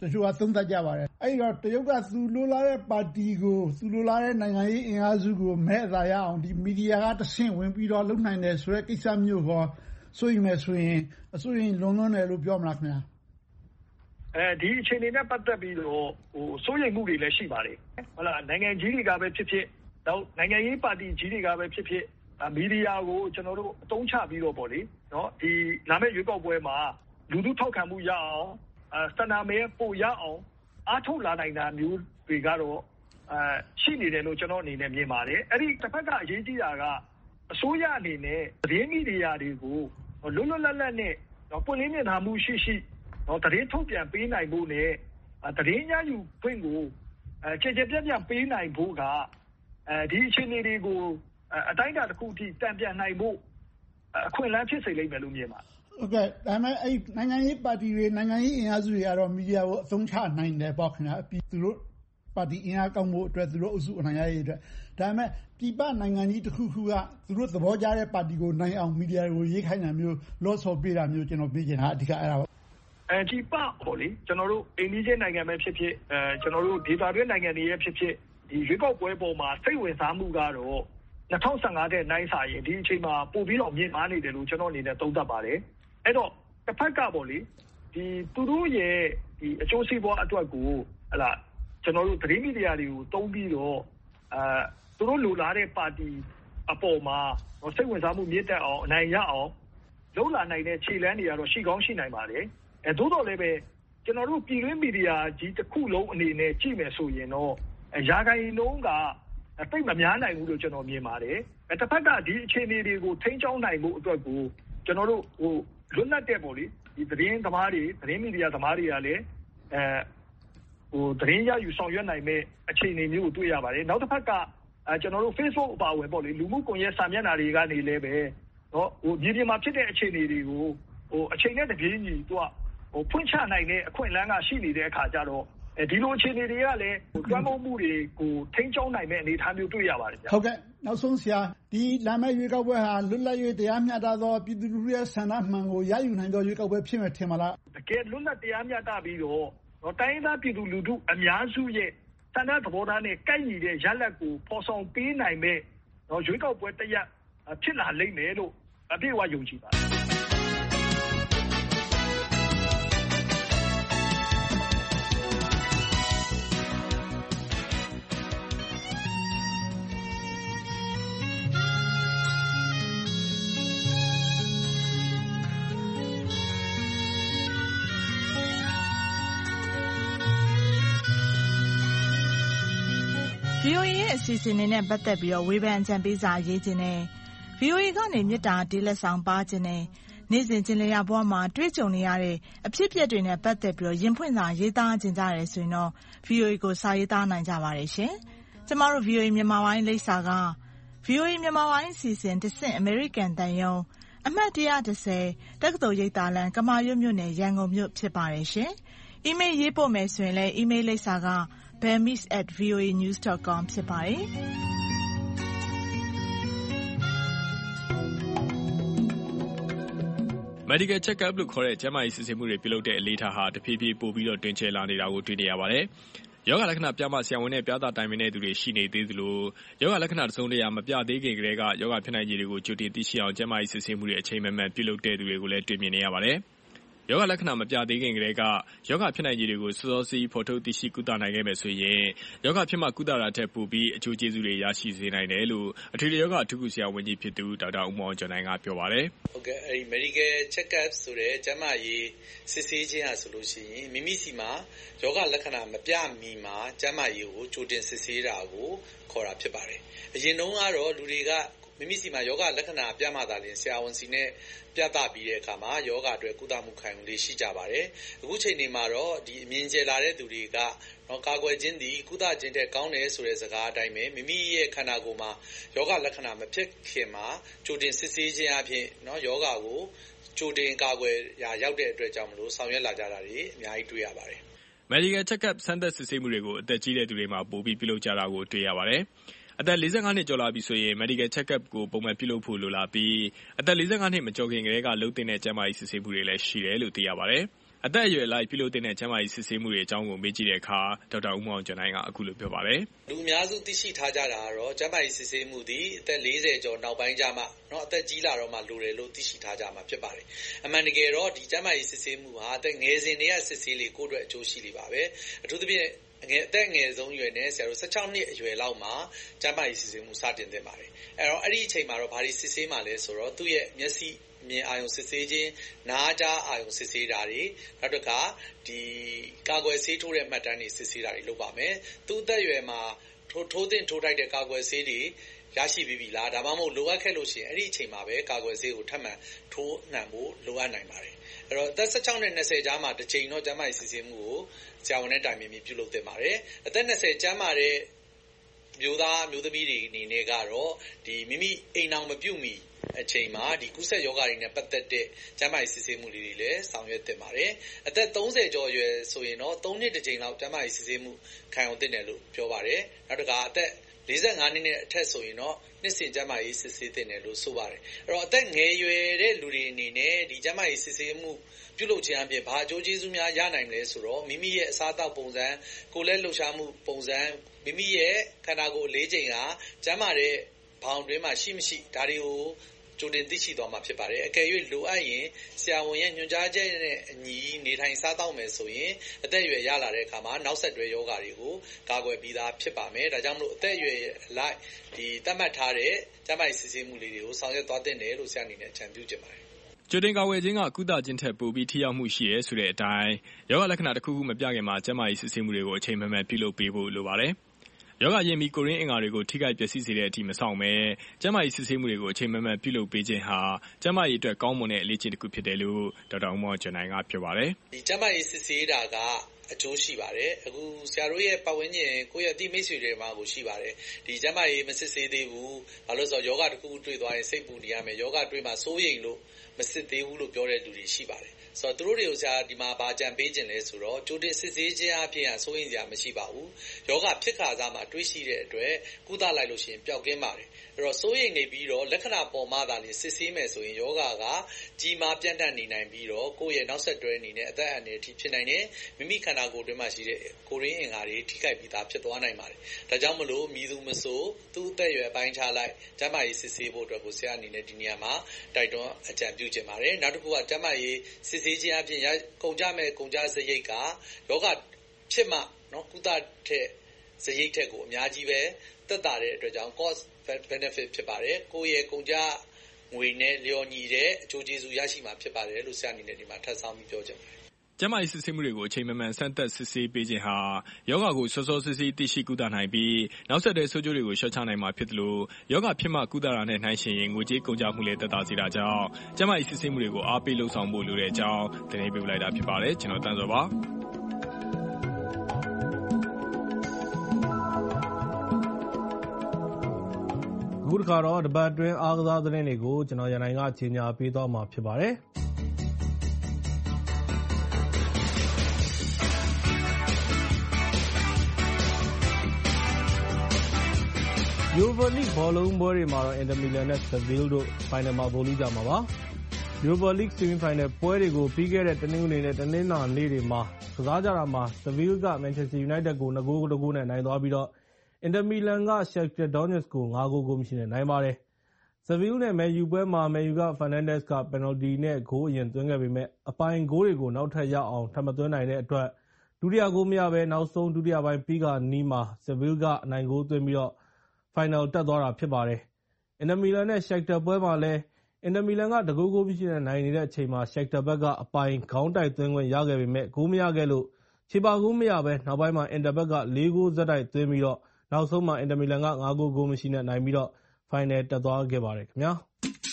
တချို့ကသုံးသပ်ကြပါတယ်။အဲဒီတော့တရုတ်ကသူလိုလားတဲ့ပါတီကိုသူလိုလားတဲ့နိုင်ငံရေးအင်အားစုကိုမဲအသာရအောင်ဒီမီဒီယာကတဆင့်ဝင်ပြီးတော့လုပ်နိုင်တယ်ဆိုတဲ့ကိစ္စမျိုးဟောဆိုရင်မယ်ဆိုရင်အစိုးရလွန်လွန်တယ်လို့ပြောမလားခင်ဗျာ။အဲဒီအခြေအနေနဲ့ပတ်သက်ပြီးတော့ဟိုစိုးရိမ်မှုတွေလည်းရှိပါတယ်။ဟုတ်လားနိုင်ငံကြီးတွေကပဲဖြစ်ဖြစ်တော့နိုင်ငံရေးပါတီကြီးတွေကပဲဖြစ်ဖြစ်မီဒီယာကိုကျွန်တော်တို့အသုံးချပြီးတော့ပေါ့လေနော်ဒီလာမယ့်ရွေးကောက်ပွဲမှာလူထုထောက်ခံမှုရအောင်အဲစတနာမဲပို့ရအောင်အားထုတ်လာနိုင်တာမျိုးတွေကတော့အဲရှိနေတယ်လို့ကျွန်တော်အနေနဲ့မြင်ပါတယ်အဲ့ဒီတစ်ဖက်ကအရေးကြီးတာကအစိုးရအနေနဲ့သတင်းမီဒီယာတွေကိုလွတ်လွတ်လပ်လပ်နဲ့ပွင့်လင်းမြင်သာမှုရှိရှိနော်သတင်းထုတ်ပြန်ပေးနိုင်ဖို့နဲ့သတင်းရယူခွင့်ကိုအဲကြည်ကြဲပြန့်ပြန့်ပေးနိုင်ဖို့ကအဲဒီအခြေအနေတွေကိုအတိုင်းအတာတစ်ခုအထိတန်ပြန်နိုင်ဖို့အခွင့်အလမ်းဖြစ်စေလိမ့်မယ်လို့မြင်ပါတယ်။ဟုတ်ကဲ့ဒါပေမဲ့အဲ့နိုင်ငံရေးပါတီတွေနိုင်ငံရေးအင်အားစုတွေကတော့မီဒီယာကိုအသုံးချနိုင်တယ်ပေါ့ခင်ဗျာ။ပြီးသူတို့ပါတီအင်အားကောင်းဖို့အတွက်သူတို့အစုအနိုင်ရရေးအတွက်ဒါပေမဲ့ပြည်ပနိုင်ငံကြီးတစ်ခုခုကသူတို့သဘောကျတဲ့ပါတီကိုနိုင်အောင်မီဒီယာကိုရေးခိုင်းတာမျိုးလော့ဆော်ပေးတာမျိုးကျွန်တော်ပြောချင်တာအဓိကအဲ့ဒါပါ။အဲဒီပပေါ့လေကျွန်တော်တို့အိန္ဒိယနိုင်ငံပဲဖြစ်ဖြစ်အဲကျွန်တော်တို့ဒေသတွင်းနိုင်ငံတွေရဲ့ဖြစ်ဖြစ်ဒီရွေးကောက်ပွဲပေါ်မှာစိတ်ဝင်စားမှုကတော့၂၀၁၅တဲ့နိုင်စာရင်ဒီအချိန်မှာပို့ပြီးတော့မြင့်မားနေတယ်လို့ကျွန်တော်အနေနဲ့သုံးသပ်ပါတယ်အဲ့တော့တစ်ဖက်ကပေါ့လေဒီသူတို့ရဲ့ဒီအကျိုးစီးပွားအတွက်ကိုဟလာကျွန်တော်တို့သတင်းမီဒီယာတွေကိုတုံးပြီးတော့အဲသူတို့လိုလားတဲ့ပါတီအပေါ်မှာစိတ်ဝင်စားမှုမြင့်တက်အောင်အနိုင်ရအောင်လုံးလာနိုင်တဲ့ခြေလှမ်းတွေကတော့ရှိကောင်းရှိနိုင်ပါတယ်အဲသို့တော်လည်းပဲကျွန်တော်တို့ပြည်တွင်းမီဒီယာကြီးတစ်ခုလုံးအနေနဲ့ကြည့်မယ်ဆိုရင်တော့ရာဂိုင်နှုန်းကတိတ်မများနိုင်ဘူးလို့ကျွန်တော်မြင်ပါတယ်။တစ်ဖက်ကဒီအခြေအနေတွေကိုထိန်းကျောင်းနိုင်မှုအတွက်ကိုကျွန်တော်တို့ဟိုလွတ်လပ်တဲ့ပေါ့လေဒီသတင်းသမားတွေသတင်းမီဒီယာသမားတွေကလည်းအဲဟိုသတင်းရယူဆောင်ရွက်နိုင်မဲ့အခြေအနေမျိုးကိုတွေ့ရပါတယ်။နောက်တစ်ဖက်ကအဲကျွန်တော်တို့ Facebook အပါအဝင်ပေါ့လေလူမှုကွန်ရက်စာမျက်နှာတွေကနေလည်းပဲနော်ဟိုဒီဒီမှာဖြစ်တဲ့အခြေအနေတွေကိုဟိုအချိန်နဲ့တပြေးညီသူကဟိုဖွင့်ချနိုင်တဲ့အခွင့်အလမ်းကရှိနေတဲ့အခါကျတော့ဒီလိုအခြေအနေတွေကလည်းတွန်းမိုးမှုတွေကိုထိန်းကျောင်းနိုင်မဲ့အနေအထားမျိုးတွေ့ရပါတယ်ဗျာဟုတ်ကဲ့နောက်ဆုံးဆရာဒီလာမယ့်ရွေးကောက်ပွဲဟာလွတ်လပ်ရေးတရားမျှတသောပြည်သူလူထုရဲ့ဆန္ဒမှန်ကိုရယူနိုင်သောရွေးကောက်ပွဲဖြစ်မယ်ထင်ပါလားတကယ်လွတ်လပ်တရားမျှတပြီးတော့တော့တိုင်းသားပြည်သူလူထုအများစုရဲ့ဆန္ဒသဘောထားနဲ့ကိုက်ညီတဲ့ရလဒ်ကိုပေါ်ဆောင်ပေးနိုင်မဲ့တော့ရွေးကောက်ပွဲတစ်ရပ်ဖြစ်လာလိမ့်မယ်လို့အပြည့်အဝယုံကြည်ပါတယ်ဗွီအိုအေရဲ့အစီအစဉ်တွေနဲ့ပတ်သက်ပြီးတော့ဝေဖန်အကြံပေးစာရေးခြင်းနဲ့ ဗွီအိုအေကနေမြစ်တာတေးလက်ဆောင်ပါခြင်းနဲ့နေ့စဉ်ချင်းလျာဘဝမှာတွေ့ကြုံနေရတဲ့အဖြစ်အပျက်တွေနဲ့ပတ်သက်ပြီးတော့ရင်ဖွင့်စာရေးသားခြင်းကြတယ်ဆိုရင်တော့ ဗွီအိုအေကိုစာရေးသားနိုင်ကြပါတယ်ရှင်။ကျမတို့ ဗွီအိုအေမြန်မာပိုင်းလိပ်စာက ဗွီအိုအေမြန်မာပိုင်းအစီအစဉ်တစ်ဆင့်အမေရိကန်တန်ယုံအမှတ်၁၁၀တက္ကသိုလ်ရိပ်သာလမ်းကမာရွတ်မြို့နယ်ရန်ကုန်မြို့ဖြစ်ပါတယ်ရှင်။အီးမေးလ်ရေးပို့မယ်ဆိုရင်လည်းအီးမေးလ်လိပ်စာကbammis at v o a news dot com ဖြစ်ပါတယ်။ Medical Check-up လို့ခေါ်တဲ့ကျန်းမာရေးစစ်ဆေးမှုတွေပြုလုပ်တဲ့အလေးထားဟာတဖြည်းဖြည်းပိုပြီးတော့တွင်ကျယ်လာနေတာကိုတွေ့နေရပါတယ်။ယောဂလက္ခဏာပြမှဆရာဝန်နဲ့ပြသတိုင်ပင်တဲ့သူတွေရှိနေသေးသလိုယောဂလက္ခဏာတစ်စုံတစ်ရာမပြသေးခင်ကတည်းကယောဂဖြစ်နိုင်ခြေတွေကိုကြိုတင်သိရှိအောင်ကျန်းမာရေးစစ်ဆေးမှုတွေအချိန်မှန်မှန်ပြုလုပ်တဲ့သူတွေကိုလည်းတွေ့မြင်နေရပါတယ်။ယောဂလက္ခဏာမပြသေးခင်ကတည်းကယောဂဖြစ်နိုင်ခြေတွေကိုစောစောစီးဖော်ထုတ်သိရှိကုသနိုင်ခဲ့မယ်ဆိုရင်ယောဂဖြစ်မှကုသတာထက်ပိုပြီးအကျိုးကျေးဇူးတွေရရှိစေနိုင်တယ်လို့အထူးယောဂအထူးကုဆရာဝန်ကြီးဖြစ်သူဒေါက်တာဦးမောင်ကျော်နိုင်ကပြောပါတယ်။ဟုတ်ကဲ့အဲဒီ medical check-up ဆိုတဲ့ကျန်းမာရေးစစ်ဆေးခြင်းဟာဆိုလို့ရှိရင်မိမိစီမှာယောဂလက္ခဏာမပြမီမှာကျန်းမာရေးကိုကြိုတင်စစ်ဆေးတာကိုခေါ်တာဖြစ်ပါတယ်။အရင်တုန်းကတော့လူတွေကမိမိစီမှာယောဂလက္ခဏာပြမှသာလျှင်ဆရာဝန်စီနဲ့ပြသပြီးတဲ့အခါမှာယောဂအတွက်ကုသမှုခံယူလေးရှိကြပါတယ်။အခုချိန်ဒီမှာတော့ဒီအမြင်ကျလာတဲ့သူတွေကနော်ကာကွယ်ခြင်းသည်ကုသခြင်းတဲ့ကောင်းတယ်ဆိုတဲ့စကားအတိုင်းပဲမိမိရဲ့ခန္ဓာကိုယ်မှာယောဂလက္ခဏာမဖြစ်ခင်မှာကြိုတင်စစ်ဆေးခြင်းအပြင်နော်ယောဂကိုကြိုတင်ကာကွယ်ရာရောက်တဲ့အတွက်ကြောင့်မလို့ဆောင်ရွက်လာကြတာတွေအများကြီးတွေ့ရပါတယ်။ Medical Check-up စမ်းသပ်စစ်ဆေးမှုတွေကိုအသက်ကြီးတဲ့သူတွေမှာပိုပြီးပြုလုပ်ကြတာကိုတွေ့ရပါတယ်။အသက်၄၅နှစ်ကျော်လာပြီဆိုရင် medical check-up ကိုပုံမှန်ပြုလုပ်ဖို့လိုလာပြီးအသက်၄၅နှစ်မကျော်ခင်ကတည်းကလုပ်သင့်တဲ့ကျန်းမာရေးစစ်ဆေးမှုတွေလည်းရှိတယ်လို့သိရပါတယ်။အသက်အရွယ်လိုက်ပြုလုပ်တဲ့ကျန်းမာရေးစစ်ဆေးမှုတွေအကြောင်းကိုမေးကြည့်တဲ့အခါဒေါက်တာဦးမောင်ကျော်နိုင်ကအခုလိုပြောပါတယ်။လူအများစုသိရှိထားကြတာကတော့ကျန်းမာရေးစစ်ဆေးမှုသည်အသက်လေးဆယ်ကျော်နောက်ပိုင်းကျမှเนาะအသက်ကြီးလာတော့မှလိုတယ်လို့သိရှိထားကြမှာဖြစ်ပါတယ်။အမှန်တကယ်တော့ဒီကျန်းမာရေးစစ်ဆေးမှုဟာအသက်ငယ်စဉ်တွေကစစ်ဆေးလေကိုယ့်အတွက်အကျိုးရှိလေပါပဲ။အထူးသဖြင့်အငယ်အသက်ငယ်ဆုံးရွယ်နဲ့ဆရာတို့ဆယ်ခြောက်နှစ်အရွယ်လောက်မှာကျန်းမာရေးစစ်ဆေးမှုစတင်သင့်ပါတယ်။အဲတော့အဲ့ဒီအချိန်မှာတော့ဘာတွေစစ်ဆေးမှလဲဆိုတော့သူ့ရဲ့မျက်စိမြင်အာရုံစစ်ဆေးခြင်းနားကြားအာရုံစစ်ဆေးတာတွေနောက်တစ်ခါဒီကာကွယ်ဆေးထိုးတဲ့မှတ်တမ်းတွေစစ်ဆေးတာတွေလုပ်ပါမယ်။သူ့အသက်အရွယ်မှာထိုးထိုးသင့်ထိုးထိုက်တဲ့ကာကွယ်ဆေးတွေရရှိပြီးပြီလားဒါမှမဟုတ်လိုအပ်ခဲ့လို့ရှိရင်အဲ့ဒီအချိန်မှာပဲကာကွယ်ဆေးကိုထပ်မံထိုးနှံဖို့လိုအပ်နိုင်ပါတယ်။အဲ့တော့အသက်ဆယ်ခြောက်နဲ့နှစ်ဆယ်ကြားမှာတစ်ချိန်တော့ကျန်းမာရေးစစ်ဆေးမှုကိုဆရာဝန်နဲ့တိုင်ပင်ပြီးပြုလုပ်သင့်ပါတယ်။အသက်နှစ်ဆယ်ကျန်းမာတဲ့မျိုးသားမျိုးသမီးတွေအနေနဲ့ကတော့ဒီမိမိအိမ်အောင်မပြုတ်မီအချိန်မှာဒီကုသယောဂတွေနဲ့ပတ်သက်တဲ့ကျန်းမာရေးစစ်ဆေးမှုတွေလည်းဆောင်ရွက်သင့်ပါတယ်။အသက်သုံးဆယ်ကျော်အရွယ်ဆိုရင်တော့သုံးနှစ်တစ်ချိန်လောက်ကျန်းမာရေးစစ်ဆေးမှုခံယူသင့်တယ်လို့ပြောပါတယ်။နောက်တစ်ခါအသက်လေးဆယ်ငါနှစ်နဲ့အထက်ဆိုရင်တော့နှစ်စဉ်ကျန်းမာရေးစစ်ဆေးသင့်တယ်လို့ဆိုပါတယ်။အဲ့တော့အသက်ငယ်ရွယ်တဲ့လူတွေအနေနဲ့ဒီကျန်းမာရေးစစ်ဆေးမှုပြုလုပ်ခြင်းအပြင်ဘာအကျိုးကျေးဇူးများရနိုင်မလဲဆိုတော့မိမိရဲ့အစားအသောက်ပုံစံကိုယ်လက်လှုပ်ရှားမှုပုံစံမိမိရဲ့ခန္ဓာကိုယ်အလေးချိန်ဟာကျန်းမာတဲ့ဘောင်တွင်းမှာရှိမရှိဒါတွေကိုကြိုတင်သိရှိသွားမှာဖြစ်ပါတယ်။အကယ်၍လိုအပ်ရင်ဆရာဝန်ရဲ့ညွှန်ကြားချက်နဲ့အညီနေထိုင်စားသောက်မယ်ဆိုရင်အသက်အရွယ်ရလာတဲ့အခါမှာနောက်ဆက်တွဲရောဂါတွေကိုကာကွယ်ပြီးသားဖြစ်ပါမယ်။ဒါကြောင့်မလို့အသက်အရွယ်လိုက်ဒီသတ်မှတ်ထားတဲ့ကျန်းမာရေးစစ်ဆေးမှုလေးတွေကိုဆောင်ရွက်သွားသင့်တယ်လို့ဆရာအနေနဲ့အကြံပြုချင်ပါတယ်။ကြိုတင်ကာကွယ်ခြင်းကကုသခြင်းထက်ပိုပြီးထိရောက်မှုရှိရဲဆိုတဲ့အတိုင်းရောဂါလက္ခဏာတစ်ခုခုမပြခင်မှာကျန်းမာရေးစစ်ဆေးမှုတွေကိုအချိန်မှန်မှန်ပြုလုပ်ပေးဖို့လိုပါတယ်။ရောဂါရင်မီကိုရင်းအင်္ဂါတွေကိုထိခိုက်ပျက်စီးစေတဲ့အထိမဆောင်ပဲကျန်းမာရေးစစ်ဆေးမှုတွေကိုအချိန်မှန်မှန်ပြုလုပ်ပေးခြင်းဟာကျန်းမာရေးအတွက်ကောင်းမွန်တဲ့အလေးချိန်တစ်ခုဖြစ်တယ်လို့ဒေါက်တာဦးမောင်ကျော်နိုင်ကပြောပါတယ်။ဒီကျန်းမာရေးစစ်ဆေးတာကအကျိုးရှိပါတယ်။အခုဆရာတို့ရဲ့ပတ်ဝန်းကျင်ကိုယ့်ရဲ့အသိမိတ်ဆွေတွေမှာကိုရှိပါတယ်။ဒီကျန်းမာရေးမစစ်ဆေးသေးဘူး။ဘာလို့ဆိုတော့ယောဂတစ်ခုခုတွေ့သွားရင်စိတ်ပူနေရမယ်။ယောဂတွေ့မှစိုးရိမ်လို့မစစ်သေးဘူးလို့ပြောတဲ့လူတွေရှိပါတယ်။ဆိုတော့သူတို့တွေကိုဆရာဒီမှာဗာကြံပေးခြင်းလဲဆိုတော့ကြိုတင်စစ်ဆေးခြင်းအပြင်စိုးရိမ်စရာမရှိပါဘူး။ယောဂဖြစ်ခါစားမှာတွေးရှိတဲ့အတွက်ကုသလိုက်လို့ရှိရင်ပျောက်ကင်းပါတယ်။အဲ့တော့စိုးရိမ်နေပြီးတော့လက္ခဏာပေါ်မှသာလျှင်စစ်ဆေးမယ်ဆိုရင်ယောဂကကြီးမားပြန့်နှံ့နေနိုင်ပြီးတော့ကိုယ့်ရဲ့နောက်ဆက်တွဲအနေနဲ့အသက်အန္တရာယ်ထိဖြစ်နိုင်တယ်။မိမိခန္ဓာကိုယ်တွင်းမှာရှိတဲ့ကိုရင်းအင်္ဂါတွေထိခိုက်ပြီးသားဖြစ်သွားနိုင်ပါတယ်။ဒါကြောင့်မလို့မည်သူမဆိုသူ့အသက်အရွယ်အပိုင်းခြားလိုက်ကျန်းမာရေးစစ်ဆေးဖို့အတွက်ကိုဆရာအနေနဲ့ဒီနေရာမှာတိုက်တွန်းအကြံပြုချင်ပါတယ်။နောက်တစ်ခုကကျန်းမာရေးစစ်ဆေးခြင်းအပြင်ကုန်ကြမဲ့ကုန်ကြစရိတ်ကယောဂဖြစ်မှနော်ကုသတဲ့စရိတ်ထက်ကိုအများကြီးပဲသက်သာတဲ့အတွက်ကြောင့် cost benefit ဖြစ်ပါတယ်။ကိုယ့်ရဲ့ကုန်ကြငွေနဲ့လျော်ညီတဲ့အကျိုးကျေးဇူးရရှိမှာဖြစ်ပါတယ်လို့ဆရာအနေနဲ့ဒီမှာထပ်ဆောင်ပြီးပြောချင်ပါတယ်။ကျန်းမာရေးစစ်ဆေးမှုတွေကိုအချိန်မှန်မှန်စမ်းသပ်စစ်ဆေးပေးခြင်းဟာယောဂကိုစောစောစစ်ဆေးသိရှိကုသနိုင်ပြီးနောက်ဆက်တွဲဆိုးကျိုးတွေကိုလျှော့ချနိုင်မှာဖြစ်တယ်လို့ယောဂဖြစ်မှကုသတာနဲ့နှိုင်းယှဉ်ရင်ငွေကြေးကုန်ကျမှုလည်းသက်သာစေတာကြောင့်ကျန်းမာရေးစစ်ဆေးမှုတွေကိုအားပေးလှုံ့ဆော်ဖို့လိုတဲ့အကြောင်းတင်ပြပေးလိုက်တာဖြစ်ပါတယ်ကျွန်တော်တန်းစောပါအခုတစ်ခါတော့တပတ်တွင်းအားကစားသတင်းတွေကိုကျွန်တော်ရန်နိုင်ကကြီးညာပေးသွားမှာဖြစ်ပါတယ်Europa League ဘောလုံးပွဲတွေမှာတော့ Inter Milan နဲ့ Seville တို့ final မှာဗိုလ်လုကြမှာပါ။ Europa League Semi Final ပွဲတွေကိုပြီးခဲ့တဲ့တနင်္ဂနွေနဲ့တနင်္လာနေ့တွေမှာကစားကြတာမှာ Seville က Manchester United ကိုနှစ်ဂိုးတစ်ဂိုးနဲ့နိုင်သွားပြီးတော့ Inter Milan က Shakhtar Donetsk ကိုငါးဂိုးကိုမရှိနဲ့နိုင်ပါတယ်။ Seville နဲ့ Man U ပွဲမှာ Man U က Fernandes က penalty နဲ့ဂိုးအရင်သွင်းခဲ့ပေမဲ့အပိုင်ဂိုးတွေကိုနောက်ထပ်ရအောင်ထပ်မသွင်းနိုင်တဲ့အတွက်ဒုတိယဂိုးမရဘဲနောက်ဆုံးဒုတိယပိုင်းပြီးခါနီးမှာ Seville ကအနိုင်ဂိုးသွင်းပြီးတော့ final တက်သွားတာဖြစ်ပါတယ်။ Inter Milan နဲ့ Shakhtar ပွဲမှာလည်း Inter Milan ကတဂိုးဂိုးမရှိနဲ့နိုင်နေတဲ့အချိန်မှာ Shakhtar ဘက်ကအပိုင်ခေါင်းတိုက်သွင်းခွင့်ရခဲ့ပေမဲ့ဂိုးမရခဲ့လို့ခြေပါဂိုးမရဘဲနောက်ပိုင်းမှာ Inter ဘက်ကလေးဂိုးဆက်တိုက်သွင်းပြီးတော့နောက်ဆုံးမှာ Inter Milan ကငါးဂိုးဂိုးမရှိနဲ့နိုင်ပြီးတော့ final တက်သွားခဲ့ပါတယ်ခင်ဗျာ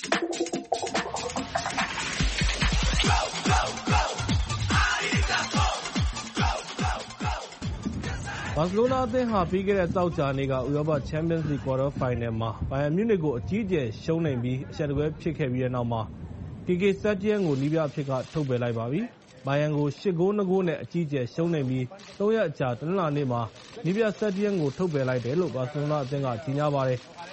ဘာစီလိုနာအသင်းဟာပြီးခဲ့တဲ့သောကြာနေ့ကဥရောပ Champions League Quarter Final မှာ Bayern Munich ကိုအကြီးအကျယ်ရှုံးနိမ့်ပြီးအရှက်တကွဲဖြစ်ခဲ့ပြီးတဲ့နောက်မှာ ကေ ကေ Setien ကိုနည်းပြအဖြစ်ကထုတ်ပယ်လိုက်ပါပြီ။ Bayern ကိုရှစ်ဂိုး၂ ဂိုးနဲ့အကြီးအကျယ်ရှုံးနိမ့်ပြီးသုံးရက်အကြာတနင်္လာနေ့မှာနည်းပြ Setien ကိုထုတ်ပယ်လိုက်တယ်လို့ဘာစီလိုနာအသင်းကကြေညာပါတယ်။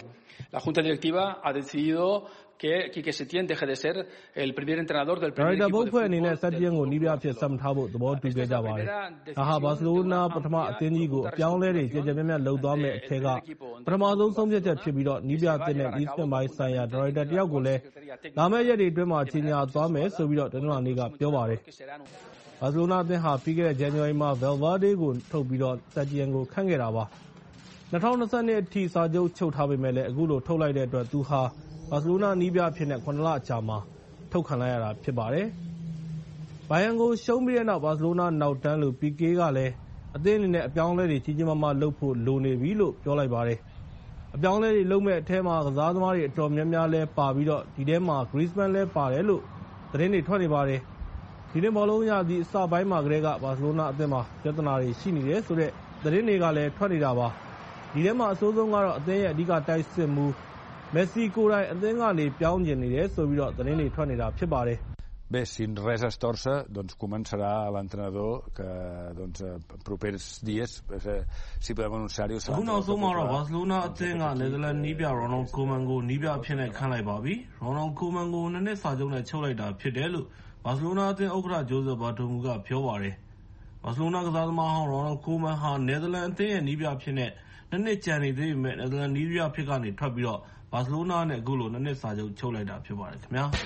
La Junta Directiva ha decidido que Quique Setién deje de ser el primer entrenador del primer equipo de fútbol. အနေနဲ့ Setién ကိုနီးပြအဖြစ်ဆက်မထားဖို့သဘောတူခဲ့ကြပါတယ်။ဒါဟာဘာစီလိုနာပထမအသင်းကြီးကိုအပြောင်းလဲတွေကြကြမြတ်မြတ်လုပ်သွားမယ့်အထက်ကပထမဆုံးဆုံးဖြတ်ချက်ဖြစ်ပြီးတော့နီးပြအသင်းနဲ့ Leeds ပိုင်းဆိုင်ရာဒါရိုက်တာတယောက်ကိုလည်းလာမယ့်ရက်တွေအတွင်းမှာကြီးညာသွားမယ်ဆိုပြီးတော့တနင်္လာနေ့ကပြောပါတယ်။ဘာစီလိုနာအသင်းဟာပြီးခဲ့တဲ့ January မှာ Valverde ကိုထုတ်ပြီးတော့ Setién ကိုခန့်ခဲ့တာပါ။၂၀၂၂ အထိစာချုပ်ချုပ်ထားပေမဲ့လည်းအခုလိုထုတ်လိုက်တဲ့အတွက်သူဟာဘာစီလိုနာနီးပြအဖြစ်နဲ့ခုနှစ်လအကြာမှာထုတ်ခံလိုက်ရတာဖြစ်ပါတယ်။ဘိုင်ယန်ကိုရှုံးပြီးတဲ့နောက်ဘာစီလိုနာနောက်တန်းလူပီကေကလည်းအသင်းအနေနဲ့အပြောင်းအလဲတွေကြီးကြီးမားမားလုပ်ဖို့လိုနေပြီလို့ပြောလိုက်ပါတယ်။အပြောင်းအလဲတွေလုပ်မဲ့အထဲမှာကစားသမားတွေအတော်များများလဲပါပြီးတော့ဒီထဲမှာ Griezmann လဲပါတယ်လို့သတင်းတွေထွက်နေပါတယ်။ဒီနေ့ဘောလုံးရသည့်အစပိုင်းမှာကတည်းကဘာစီလိုနာအသင်းမှာပြဿနာတွေရှိနေတယ်ဆိုတဲ့သတင်းတွေကလည်းထွက်နေတာပါ။ဒီထဲမှာအဆိုးဆုံးကတော့အသင်းရဲ့အဓိကတိုက်စစ်မှုမက်ဆီကိုယ်တိုင်အသင်းကနေပြောင်းကျင်နေတယ်ဆိုပြီးတော့သတင်းတွေထွက်နေတာဖြစ်ပါတယ်။ Bé, si res es torça, doncs començarà l'entrenador que doncs propers dies si podem anunciar-ho. အခုနောက်ဆုံးမှာတော့ဘာစီလိုနာအသင်းကနယ်သာလန်နီးပြ Ronald Koeman ကိုနီးပြအဖြစ်နဲ့ခန့်လိုက်ပါပြီ။ Ronald Koeman ကိုနှစ်နှစ်စာချုပ်နဲ့ချုပ်လိုက်တာဖြစ်တယ်လို့ဘာစီလိုနာအသင်းဥက္ကဋ္ဌ Josep Bartomeu ကပြောပါတယ်။ဘာစီလိုနာကစားသမားဟောင်း Ronald Koeman ဟာနယ်သာလန်အသင်းရဲ့နီးပြအဖြစ်နဲ့နှစ်နှစ်ကျန်နေသေးပေမဲ့နယ်သာလန်နီးပြအဖြစ်ကနေထွက်ပြီးတော့ဘာစီလိုနာနဲ့အခုလိုနှစ်နှစ်စာချုပ်ချုပ်လိုက်တာဖြစ်ပါတယ်ခင်ဗျာ။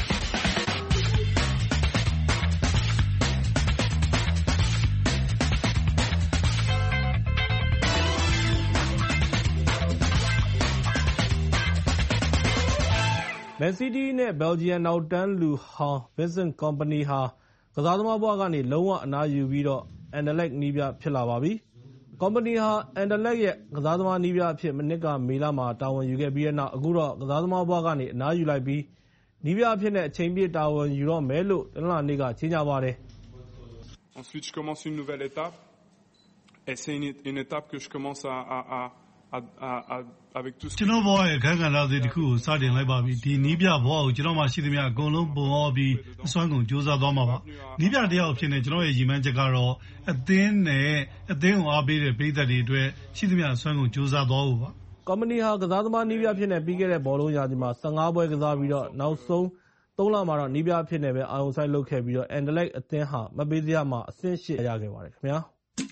Man City နဲ့ Belgian နောက်တန်းလူဟောင်း Vincent Kompany ဟာကစားသမားဘဝကနေလုံးဝအနားယူပြီးတော့ Anderlecht နီးပြဖြစ်လာပါပြီ။ Kompany ဟာ Anderlecht ရဲ့ကစားသမားနီးပြအဖြစ်မနှစ်ကမေလမှာတာဝန်ယူခဲ့ပြီးတဲ့နောက်အခုတော့ကစားသမားဘဝကနေအနားယူလိုက်ပြီးနီးပြအဖြစ်နဲ့အချိန်ပြည့်တာဝန်ယူတော့မယ်လို့တနင်္လာနေ့ကကြေညာပါတယ်။ Ensuite je commence une nouvelle étape et c'est une, une étape que je commence à à à avec tout ce ကျွန်တော်ဘောရဲ့အခန်းကဏ္ဍတွေတခုကိုစတင်လိုက်ပါပြီဒီနီးပြဘောကိုကျွန်တော်မှရှိသမျှအကုန်လုံးပုံအောပြီးအစွမ်းကုန်စူးစမ်းသွားမှာပါနီးပြတယောက်အဖြစ်နဲ့ကျွန်တော်ရဲ့ရည်မှန်းချက်ကတော့အသင်းနဲ့အသင်းကိုအားပေးတဲ့ပြည်သက်တွေအတွက်ရှိသမျှအစွမ်းကုန်စူးစမ်းသွားဖို့ပါ Kompany ဟာကစားသမားနီးပြဖြစ်နေပြီးခဲ့တဲ့ဘောလုံးရာသီမှာ၁၅ပွဲကစားပြီးတော့နောက်ဆုံးသုံးလမှာတော့နီးပြဖြစ်နေပဲအာရုံစိုက်လုပ်ခဲ့ပြီးတော့ Anderlecht အသင်းဟာမပေးစရာမှာအဆင့်ရှစ်ရခဲ့ပါတယ်ခင်ဗျာ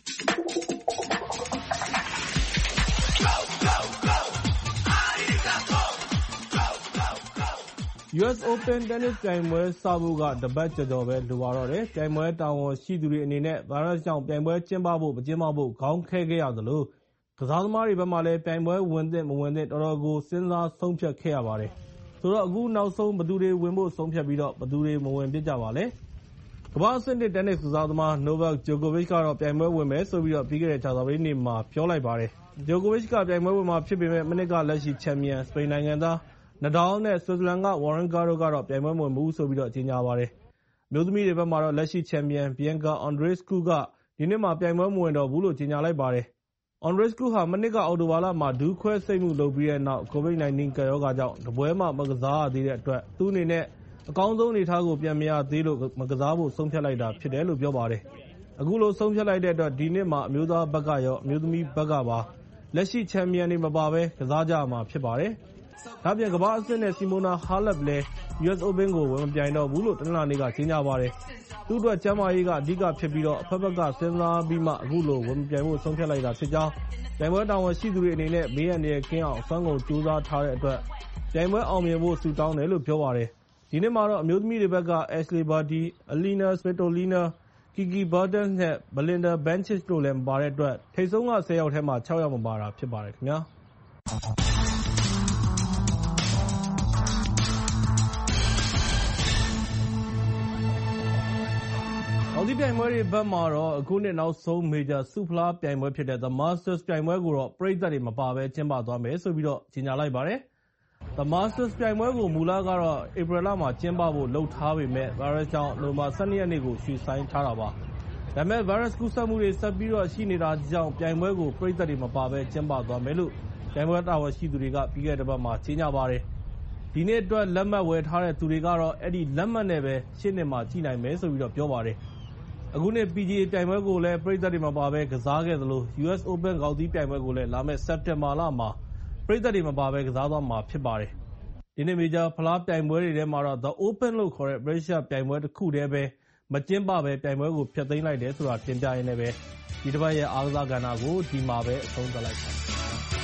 U S Open တင်းနစ်ပြိုင်ပွဲစဖို့ကတပတ်ကျော်ကျော်ပဲလိုပါတော့တယ်။ပြိုင်ပွဲတာဝန်ရှိသူတွေအနေနဲ့ဗိုင်းရပ်စ်ကြောင့်ပြိုင်ပွဲကျင်းပဖို့မကျင်းပဖို့ခေါင်းခဲခဲ့ရသလိုကစားသမားတွေဘက်မှလည်းပြိုင်ပွဲဝင်သင့်မဝင်သင့်တော်တော်ကိုစဉ်းစားဆုံးဖြတ်ခဲ့ရပါတယ်။ဆိုတော့အခုနောက်ဆုံးဘယ်သူတွေဝင်ဖို့ဆုံးဖြတ်ပြီးတော့ဘယ်သူတွေမဝင်ဖြစ်ကြပါလဲ။ကမ္ဘာ့အဆင့်တစ်တင်းနစ်ကစားသမား Novak Djokovic ကတော့ပြိုင်ပွဲဝင်မယ်ဆိုပြီးတော့ပြီးခဲ့တဲ့ကြာသပတေးနေ့မှာပြောလိုက်ပါတယ်။ Djokovic ကပြိုင်ပွဲဝင်မှာဖြစ်ပေမဲ့မိနစ်ကလက်ရှိချန်ပီယံစပိန်နိုင်ငံသားNadal နဲ့ Switzerland က Wawrinka တို့ကတော့ပြိုင်ပွဲမဝင်ဘူးဆိုပြီးတော့ကြေညာပါတယ်။အမျိုးသမီးတွေဘက်မှာတော့လက်ရှိချန်ပီယံ Bianca Andreescu ကဒီနှစ်မှာပြိုင်ပွဲမဝင်တော့ဘူးလို့ကြေညာလိုက်ပါတယ်။ Andreescu ဟာမနှစ်ကအောက်တိုဘာလမှာဒူးခွဲစိတ်မှုလုပ်ပြီးတဲ့နောက် ကိုဗစ်၁၉ ကပ်ရောဂါကြောင့်တပွဲမှမကစားရသေးတဲ့အတွက်သူ့အနေနဲ့အကောင်းဆုံးအနေအထားကိုပြန်မရသေးလို့မကစားဖို့ဆုံးဖြတ်လိုက်တာဖြစ်တယ်လို့ပြောပါတယ်။အခုလိုဆုံးဖြတ်လိုက်တဲ့အတွက်ဒီနှစ်မှာအမျိုးသားဘက်ကရောအမျိုးသမီးဘက်ကပါလက်ရှိချန်ပီယံတွေမပါဘဲကစားကြရမှာဖြစ်ပါတယ်။ဒါ့အပြင်ကမ္ဘာ့အဆင့်နဲ့ Simona Halep လည်း U S Open ကိုဝင်မပြိုင်တော့ဘူးလို့တနင်္လာနေ့ကကြေညာပါတယ်။သူ့အတွက်ကျန်းမာရေးကအဓိကဖြစ်ပြီးတော့အဖက်ဖက်ကစဉ်းစားပြီးမှအခုလိုဝင်မပြိုင်ဖို့ဆုံးဖြတ်လိုက်တာဖြစ်ကြောင်းပြိုင်ပွဲတာဝန်ရှိသူတွေအနေနဲ့ဘေးအန္တရာယ်ကင်းအောင်အစွမ်းကုန်ကြိုးစားထားတဲ့အတွက်ပြိုင်ပွဲအောင်မြင်ဖို့ဆုတောင်းတယ်လို့ပြောပါတယ်။ဒီနှစ်မှာတော့အမျိုးသမီးတွေဘက်က Ashley Barty, Alina Svitolina, Kiki Bertens နဲ့ Belinda Bencic တို့လည်းမပါတဲ့အတွက်ထိပ်ဆုံးကဆယ်ယောက်ထဲမှာခြောက်ယောက်မပါတာဖြစ်ပါတယ်ခင်ဗျာ။အော်ဒီပြိုင်ပွဲတွေဘက်မှာတော့အခုနှစ်နောက်ဆုံး Major ဆုဖလားပြိုင်ပွဲဖြစ်တဲ့ The Masters ပြိုင်ပွဲကိုတော့ပရိသတ်တွေမပါဘဲကျင်းပသွားမယ်ဆိုပြီးတော့ကြေညာလိုက်ပါတယ်။ The Masters ပြိုင်ပွဲကိုမူလကတော့ဧပြီလမှာကျင်းပဖို့လုပ်ထားပေမဲ့ Virus ကြောင့်နိုဝင်ဘာ၁၂ရက်နေ့ကိုရွှေ့ဆိုင်းထားတာပါ။ဒါပေမဲ့ Virus ကူးစက်မှုတွေဆက်ပြီးတော့ရှိနေတာကြောင့်ပြိုင်ပွဲကိုပရိသတ်တွေမပါဘဲကျင်းပသွားမယ်လို့ပြိုင်ပွဲတာဝန်ရှိသူတွေကပြီးခဲ့တဲ့ဘက်မှာကြေညာပါတယ်။ဒီနေ့အတွက်လက်မှတ်ဝယ်ထားတဲ့သူတွေကတော့အဲ့ဒီလက်မှတ်နဲ့ပဲရှင်းနေမှာကြည့်နိုင်မယ်ဆိုပြီးတော့ပြောပါတယ်။အခုနှစ် P G A ပြိုင်ပွဲကိုလည်းပရိသတ်တွေမပါဘဲကစားခဲ့သလို U S Open ဂေါက်သီးပြိုင်ပွဲကိုလည်းလာမယ့်စက်တင်ဘာလမှာပရိသတ်တွေမပါဘဲကစားသွားမှာဖြစ်ပါတယ်။ဒီနေ့မေဂျာဖလားပြိုင်ပွဲတွေထဲမှာတော့ The Open လို့ခေါ်တဲ့ဗြိတိသျှပြိုင်ပွဲတစ်ခုတည်းပဲမကျင်းပဘဲပြိုင်ပွဲကိုဖျက်သိမ်းလိုက်တယ်ဆိုတာတင်ပြရင်းနဲ့ပဲဒီတစ်ပတ်ရဲ့အားကစားကဏ္ဍကိုဒီမှာပဲအဆုံးသတ်လိုက်ပါတယ်။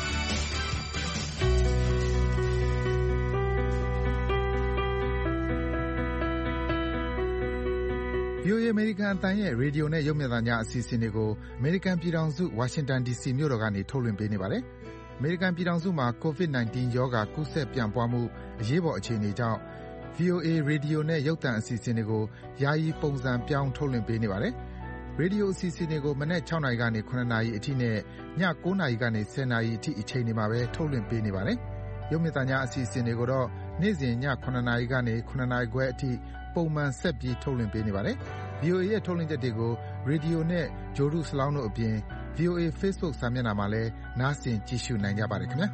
ဗီအိုအေ အမေရိကန်အသံရဲ့ရေဒီယိုနဲ့ရုပ်မြင်သံကြားအစီအစဉ်တွေကိုအမေရိကန်ပြည်ထောင်စုဝါရှင်တန်ဒီစီမြို့တော်ကနေထုတ်လွှင့်ပေးနေပါတယ်။အမေရိကန်ပြည်ထောင်စုမှာ ကိုဗစ် ၁၉ ရောဂါကူးစက်ပြန့်ပွားမှုအရေးပေါ်အခြေအနေကြောင့် ဗီအိုအေ ရေဒီယိုနဲ့ရုပ်သံအစီအစဉ်တွေကိုယာယီပုံစံပြောင်းထုတ်လွှင့်ပေးနေပါတယ်။ရေဒီယိုအစီအစဉ်တွေကိုမနက် ၆ နာရီကနေ ၇ နာရီအထိနဲ့ည ၉ နာရီကနေ ၁၀ နာရီအထိအချိန်တွေမှာပဲထုတ်လွှင့်ပေးနေပါတယ်။ရုပ်မြင်သံကြားအစီအစဉ်တွေကိုတော့နေ့စဉ်ည ၇ နာရီကနေ ၇ နာရီခွဲအထိပုံမှန်ဆက်ပြီးထုတ်လွှင့်ပေးနေပါတယ်။ ဗီအိုအေ ရဲ့ထုတ်လွှင့်ချက်တွေကိုရေဒီယိုနဲ့ဂြိုဟ်တုစလောင်းတို့အပြင် ဗီအိုအေ Facebook စာမျက်နှာမှာလည်းနားဆင်ကြည့်ရှုနိုင်ကြပါတယ်ခင်ဗျာ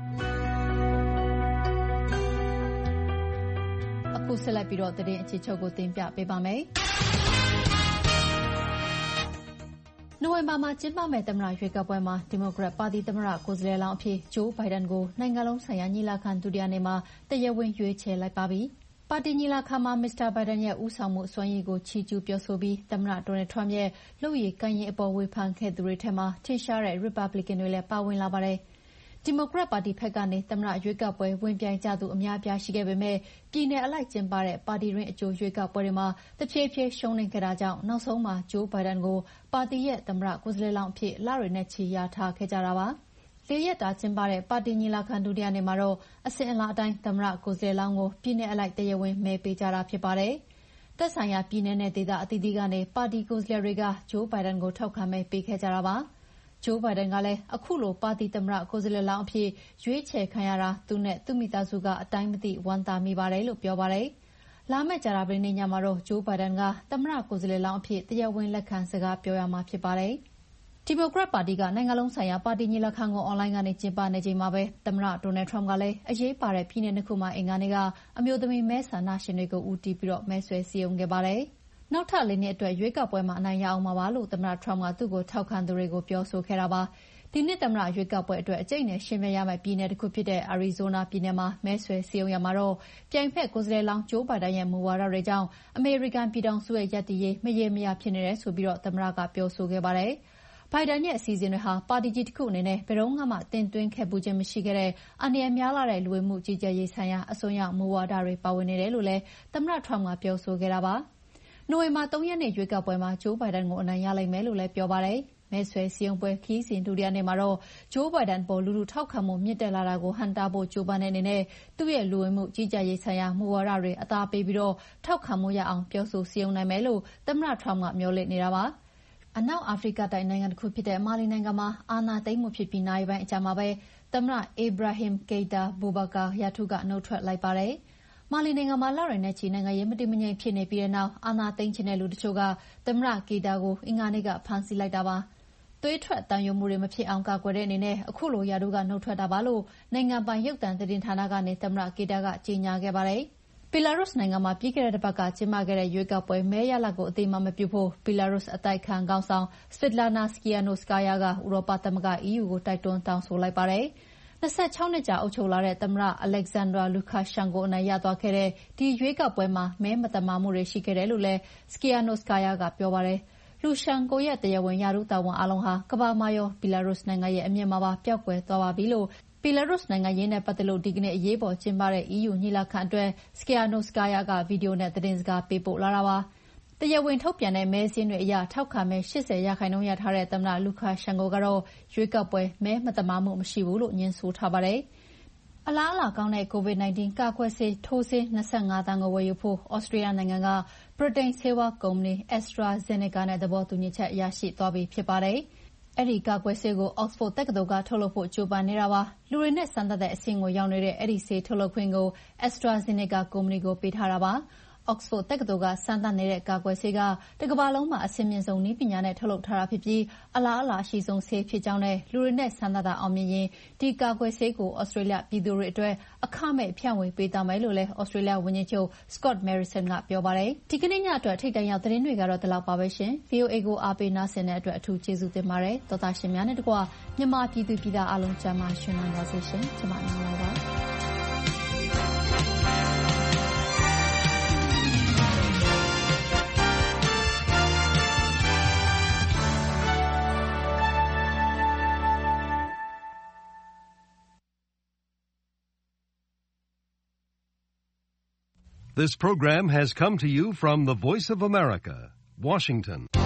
။အခုဆက်လက်ပြီးတော့သတင်းအခြေချုပ်ကိုတင်ပြပေးပါမယ်။နိုဝင်ဘာမှာကျင်းပမယ့်သမ္မတရွေးကောက်ပွဲမှာဒီမိုကရက်ပါတီသမ္မတကိုယ်စားလှယ်လောင်းအဖြစ်ဂျိုးဘိုင်ဒန်ကိုနိုင်ငံလုံးဆိုင်ရာညီလာခံဒုတိယနေ့မှာတရားဝင်ရွေးချယ်လိုက်ပါပြီ။ပါတီညီလာခံမှာမစ္စတာဘိုင်ဒန်ရဲ့ဦးဆောင်မှုစွမ်းရည်ကိုချီးကျူးပြောဆိုပြီးသမ္မတဒေါ်နယ်ထရမ့်ရဲ့လုပ်ရည်ကိုင်ရည်အပေါ်ဝေဖန်ခဲ့သူတွေထဲမှာထင်ရှားတဲ့ရီပတ်ဘလစ်ကန်တွေလည်းပါဝင်လာပါတယ်။ဒီမိုကရက်ပါတီဘက်ကနေသမ္မတရွေးကောက်ပွဲဝင်ပြိုင်ကြသူအများအပြားရှိခဲ့ပေမဲ့ပြည်နယ်အလိုက်ကျင်းပတဲ့ပါတီတွင်းအကြိုရွေးကောက်ပွဲတွေမှာတဖြည်းဖြည်းရှုံးနိမ့်ခဲ့တာကြောင့်နောက်ဆုံးမှာဂျိုးဘိုင်ဒန်ကိုပါတီရဲ့သမ္မတကိုယ်စားလှယ်လောင်းအဖြစ်လတွေနဲ့ချီရထားခဲ့ကြတာပါ။လေးရက်တာကျင်းပတဲ့ပါတီညီလာခံဒုတိယနေ့မှာတော့အစဉ်အလာအတိုင်းသမ္မတကိုယ်စားလှယ်လောင်းကိုပြည်နယ်အလိုက်တရားဝင်မဲပေးကြတာဖြစ်ပါတယ်။သက်ဆိုင်ရာပြည်နယ်နဲ့ဒေသအသီးသီးကနေပါတီကိုယ်စားလှယ်တွေကဂျိုးဘိုင်ဒန်ကိုထောက်ခံမဲပေးခဲ့ကြတာပါ။ဂျိုးဘိုင်ဒန်ကလည်းအခုလိုပါတီသမ္မတကိုယ်စားလှယ်လောင်းအဖြစ်ရွေးချယ်ခံရတာသူနဲ့သူ့မိသားစုကအတိုင်းမသိဝမ်းသာမိပါတယ်လို့ပြောပါတယ်။လာမယ့်ကြာသပတေးနေ့ညမှာတော့ဂျိုးဘိုင်ဒန်ကသမ္မတကိုယ်စားလှယ်လောင်းအဖြစ်တရားဝင်လက်ခံစကားပြောရမှာဖြစ်ပါတယ်။ဒီမိုကရက်ပါတီကနိုင်ငံလုံးဆိုင်ရာပါတီညီလာခံကိုအွန်လိုင်းကနေကျင်းပနေချိန်မှာပဲသမ္မတဒေါ်နယ်ထရမ့်ကလည်းအရေးပါတဲ့ပြည်နယ်နှစ်ခုမှာအင်္ဂါနေ့ကအမျိုးသမီးမဲဆန္ဒရှင်တွေကိုဦးတည်ပြီးမဲဆွယ်စည်းရုံးခဲ့ပါတယ်။နောက်ထပ်လေးနှစ်အတွက်ရွေးကောက်ပွဲမှာအနိုင်ရအောင်မှာပါလို့သမ္မတထရမ့်ကသူ့ကိုထောက်ခံသူတွေကိုပြောဆိုခဲ့တာပါ။ဒီနှစ်သမ္မတရွေးကောက်ပွဲအတွက်အကြိတ်နဲ့ယှဉ်ပြိုင်ရမယ့်ပြည်နယ်တစ်ခုဖြစ်တဲ့အာရီဇိုးနားပြည်နယ်မှာမဲဆွယ်စည်းရုံးရာမှာတော့ပြိုင်ဖက်ကိုယ်စားလှယ်လောင်းဂျိုးဘိုင်ဒန်ရဲ့မူဝါဒတွေကြောင့်အမေရိကန်ပြည်ထောင်စုရဲ့ရပ်တည်ရေးမရေမရာဖြစ်နေတယ်ဆိုပြီးသမ္မတကပြောဆိုခဲ့ပါတယ်။ဘိုင်ဒန်ရဲ့အစီအစဉ်တွေဟာပါတီကြီးတစ်ခုအနေနဲ့ဘယ်တော့မှတင်သွင်းခဲ့ဘူးခြင်းမရှိခဲ့တဲ့အန္တရာယ်များလာတဲ့လူဝင်မှုကြီးကြပ်ရေးဆိုင်ရာအစွန်းရောက်မူဝါဒတွေပါဝင်နေတယ်လို့လည်းသမ္မတထရမ့်ကပြောဆိုခဲ့တာပါ။နိုဝင်ဘာ၃ရက်နေ့ရွေးကောက်ပွဲမှာဂျိုးဘိုင်ဒန်ကိုအနိုင်ရလိမ့်မယ်လို့လည်းပြောပါတယ်။မဲဆွယ်စည်းရုံးပွဲခရီးစဉ်ဒုတိယနေ့မှာတော့ဂျိုးဘိုင်ဒန်ပေါ်လူလူထောက်ခံမှုမြင့်တက်လာတာကိုဟန့်တားဖို့ကြိုးပမ်းတဲ့အနေနဲ့သူ့ရဲ့လူဝင်မှုကြီးကြပ်ရေးဆိုင်ရာမူဝါဒတွေအသာပေးပြီးထောက်ခံမှုရအောင်ပြောဆိုစည်းရုံးနိုင်မယ်လို့သမ္မတထရမ့်ကမျှော်လင့်နေတာပါ။အနောက်အာဖရိကတိုက်နိုင်ငံတစ်ခုဖြစ်တဲ့မာလီနိုင်ငံမှာအာဏာသိမ်းမှုဖြစ်ပြီးနာရီပိုင်းအကြာမှာပဲသမ္မတအေဘရာဟင်ကေတာဘူဘာကာရာထူးကနှုတ်ထွက်လိုက်ပါတယ်။မာလီနိုင်ငံမှာလတွေနဲ့ချီနိုင်ငံရေးမတည်မငြိမ်ဖြစ်နေပြီးတဲ့နောက်အာဏာသိမ်းချင်တဲ့လူတချို့ကသမ္မတကေတာကိုအင်္ဂါနေ့ကဖမ်းဆီးလိုက်တာပါ။သွေးထွက်တန်ယိုမှုတွေမဖြစ်အောင်ကာကွယ်တဲ့အနေနဲ့အခုလိုရာထူးကနှုတ်ထွက်တာပါလို့နိုင်ငံပိုင်ရုပ်သံသတင်းဌာနကနေသမ္မတကေတာကကြေညာခဲ့ပါတယ်။ဘီလာရုစ်နိုင်ငံမှာပြီးခဲ့တဲ့တစ်ပတ်ကကျင်းပခဲ့တဲ့ရွေးကောက်ပွဲမဲရလဒ်ကိုအသိအမှတ်မပြုဖို့ဘီလာရုစ်အတိုက်အခံခေါင်းဆောင်စဗစ်လာနာစကီယာနိုစကာယာကဥရောပသမဂ္ဂ အီးယူ ကိုတိုက်တွန်းတောင်းဆိုလိုက်ပါတယ်။၂၆နှစ်ကြာအုပ်ချုပ်လာတဲ့သမ္မတအလက်ဇန်ဒရာလူကာရှန်ကိုအနိုင်ရသွားခဲ့တဲ့ဒီရွေးကောက်ပွဲမှာမဲမသမာမှုတွေရှိခဲ့တယ်လို့လည်းစကီယာနိုစကာယာကပြောပါတယ်။လူရှန်ကိုရဲ့တရားဝင်ရာထူးတာဝန်အားလုံးဟာကမ္ဘာမှာရောဘီလာရုစ်နိုင်ငံရဲ့အမြင်မှာပါပျောက်ကွယ်သွားပါပြီလို့ဘီလာရုစ်နိုင်ငံရေးနဲ့ပတ်သက်လို့ဒီကနေ့အရေးပေါ်ကျင်းပတဲ့ အီးယူ ညီလာခံအတွက်စကီယာနိုစကာယာကဗီဒီယိုနဲ့သတင်းစကားပေးပို့လာတာပါ။တရားဝင်ထုတ်ပြန်တဲ့မဲစာရင်းတွေအရထောက်ခံမဲ၈၀ရာခိုင်နှုန်းရထားတဲ့သမ္မတလူကာရှန်ကိုကတော့ရွေးကောက်ပွဲမဲမသမာမှုမရှိဘူးလို့ညွှန်းဆိုထားပါတယ်။အလားအလာကောင်းတဲ့ကိုဗစ်၁၉ကာကွယ်ဆေးထိုးဆေး၂၅သန်းကိုဝယ်ယူဖို့ဩစတြေးလျနိုင်ငံကဗြိတိန်ဆေးဝါးကုမ္ပဏီ AstraZeneca နဲ့သဘောတူညီချက်ရရှိသွားပြီဖြစ်ပါတယ်။အဲဒီကာကွယ်ဆေးကို Oxford တက္ကသိုလ်ကထုတ်လုပ်ဖို့ကြိုးပမ်းနေတာပါ။လူတွေနဲ့စမ်းသပ်တဲ့အဆင့်ကိုရောက်နေတဲ့အဲဒီဆေးထုတ်လုပ်ခွင့်ကို AstraZeneca ကုမ္ပဏီကိုပေးထားတာပါ။ Oxford တက္ကသိုလ်ကစမ်းသပ်နေတဲ့ကာကွယ်ဆေးကတကမ္ဘာလုံးမှာအဆင့်မြင့်ဆုံးနည်းပညာနဲ့ထုတ်လုပ်ထားတာဖြစ်ပြီးအလားအလာရှိဆုံးဆေးဖြစ်ကြောင်းနဲ့လူတွေနဲ့စမ်းသပ်တာအောင်မြင်ရင်ဒီကာကွယ်ဆေးကိုဩစတြေးလျပြည်သူတွေအတွက်အခမဲ့ဖြန့်ဝေပေးသွားမယ်လို့လည်းဩစတြေးလျဝန်ကြီးချုပ် Scott Morrison ကပြောပါတယ်။ဒီကနေ့ညအတွက်ထိပ်တန်းရောက်သတင်းတွေကတော့ဒီလောက်ပါပဲရှင်။ဗီအိုအေ ကိုအားပေးနားဆင်တဲ့အတွက်အထူးကျေးဇူးတင်ပါတယ်။သောသားရှင်များနဲ့တကွမြန်မာပြည်သူပြည်သားအားလုံးကျန်းမာရှင်လန်းပါစေရှင်။ကျွန်မနားလာပါ This program has come to you from the Voice of America, Washington.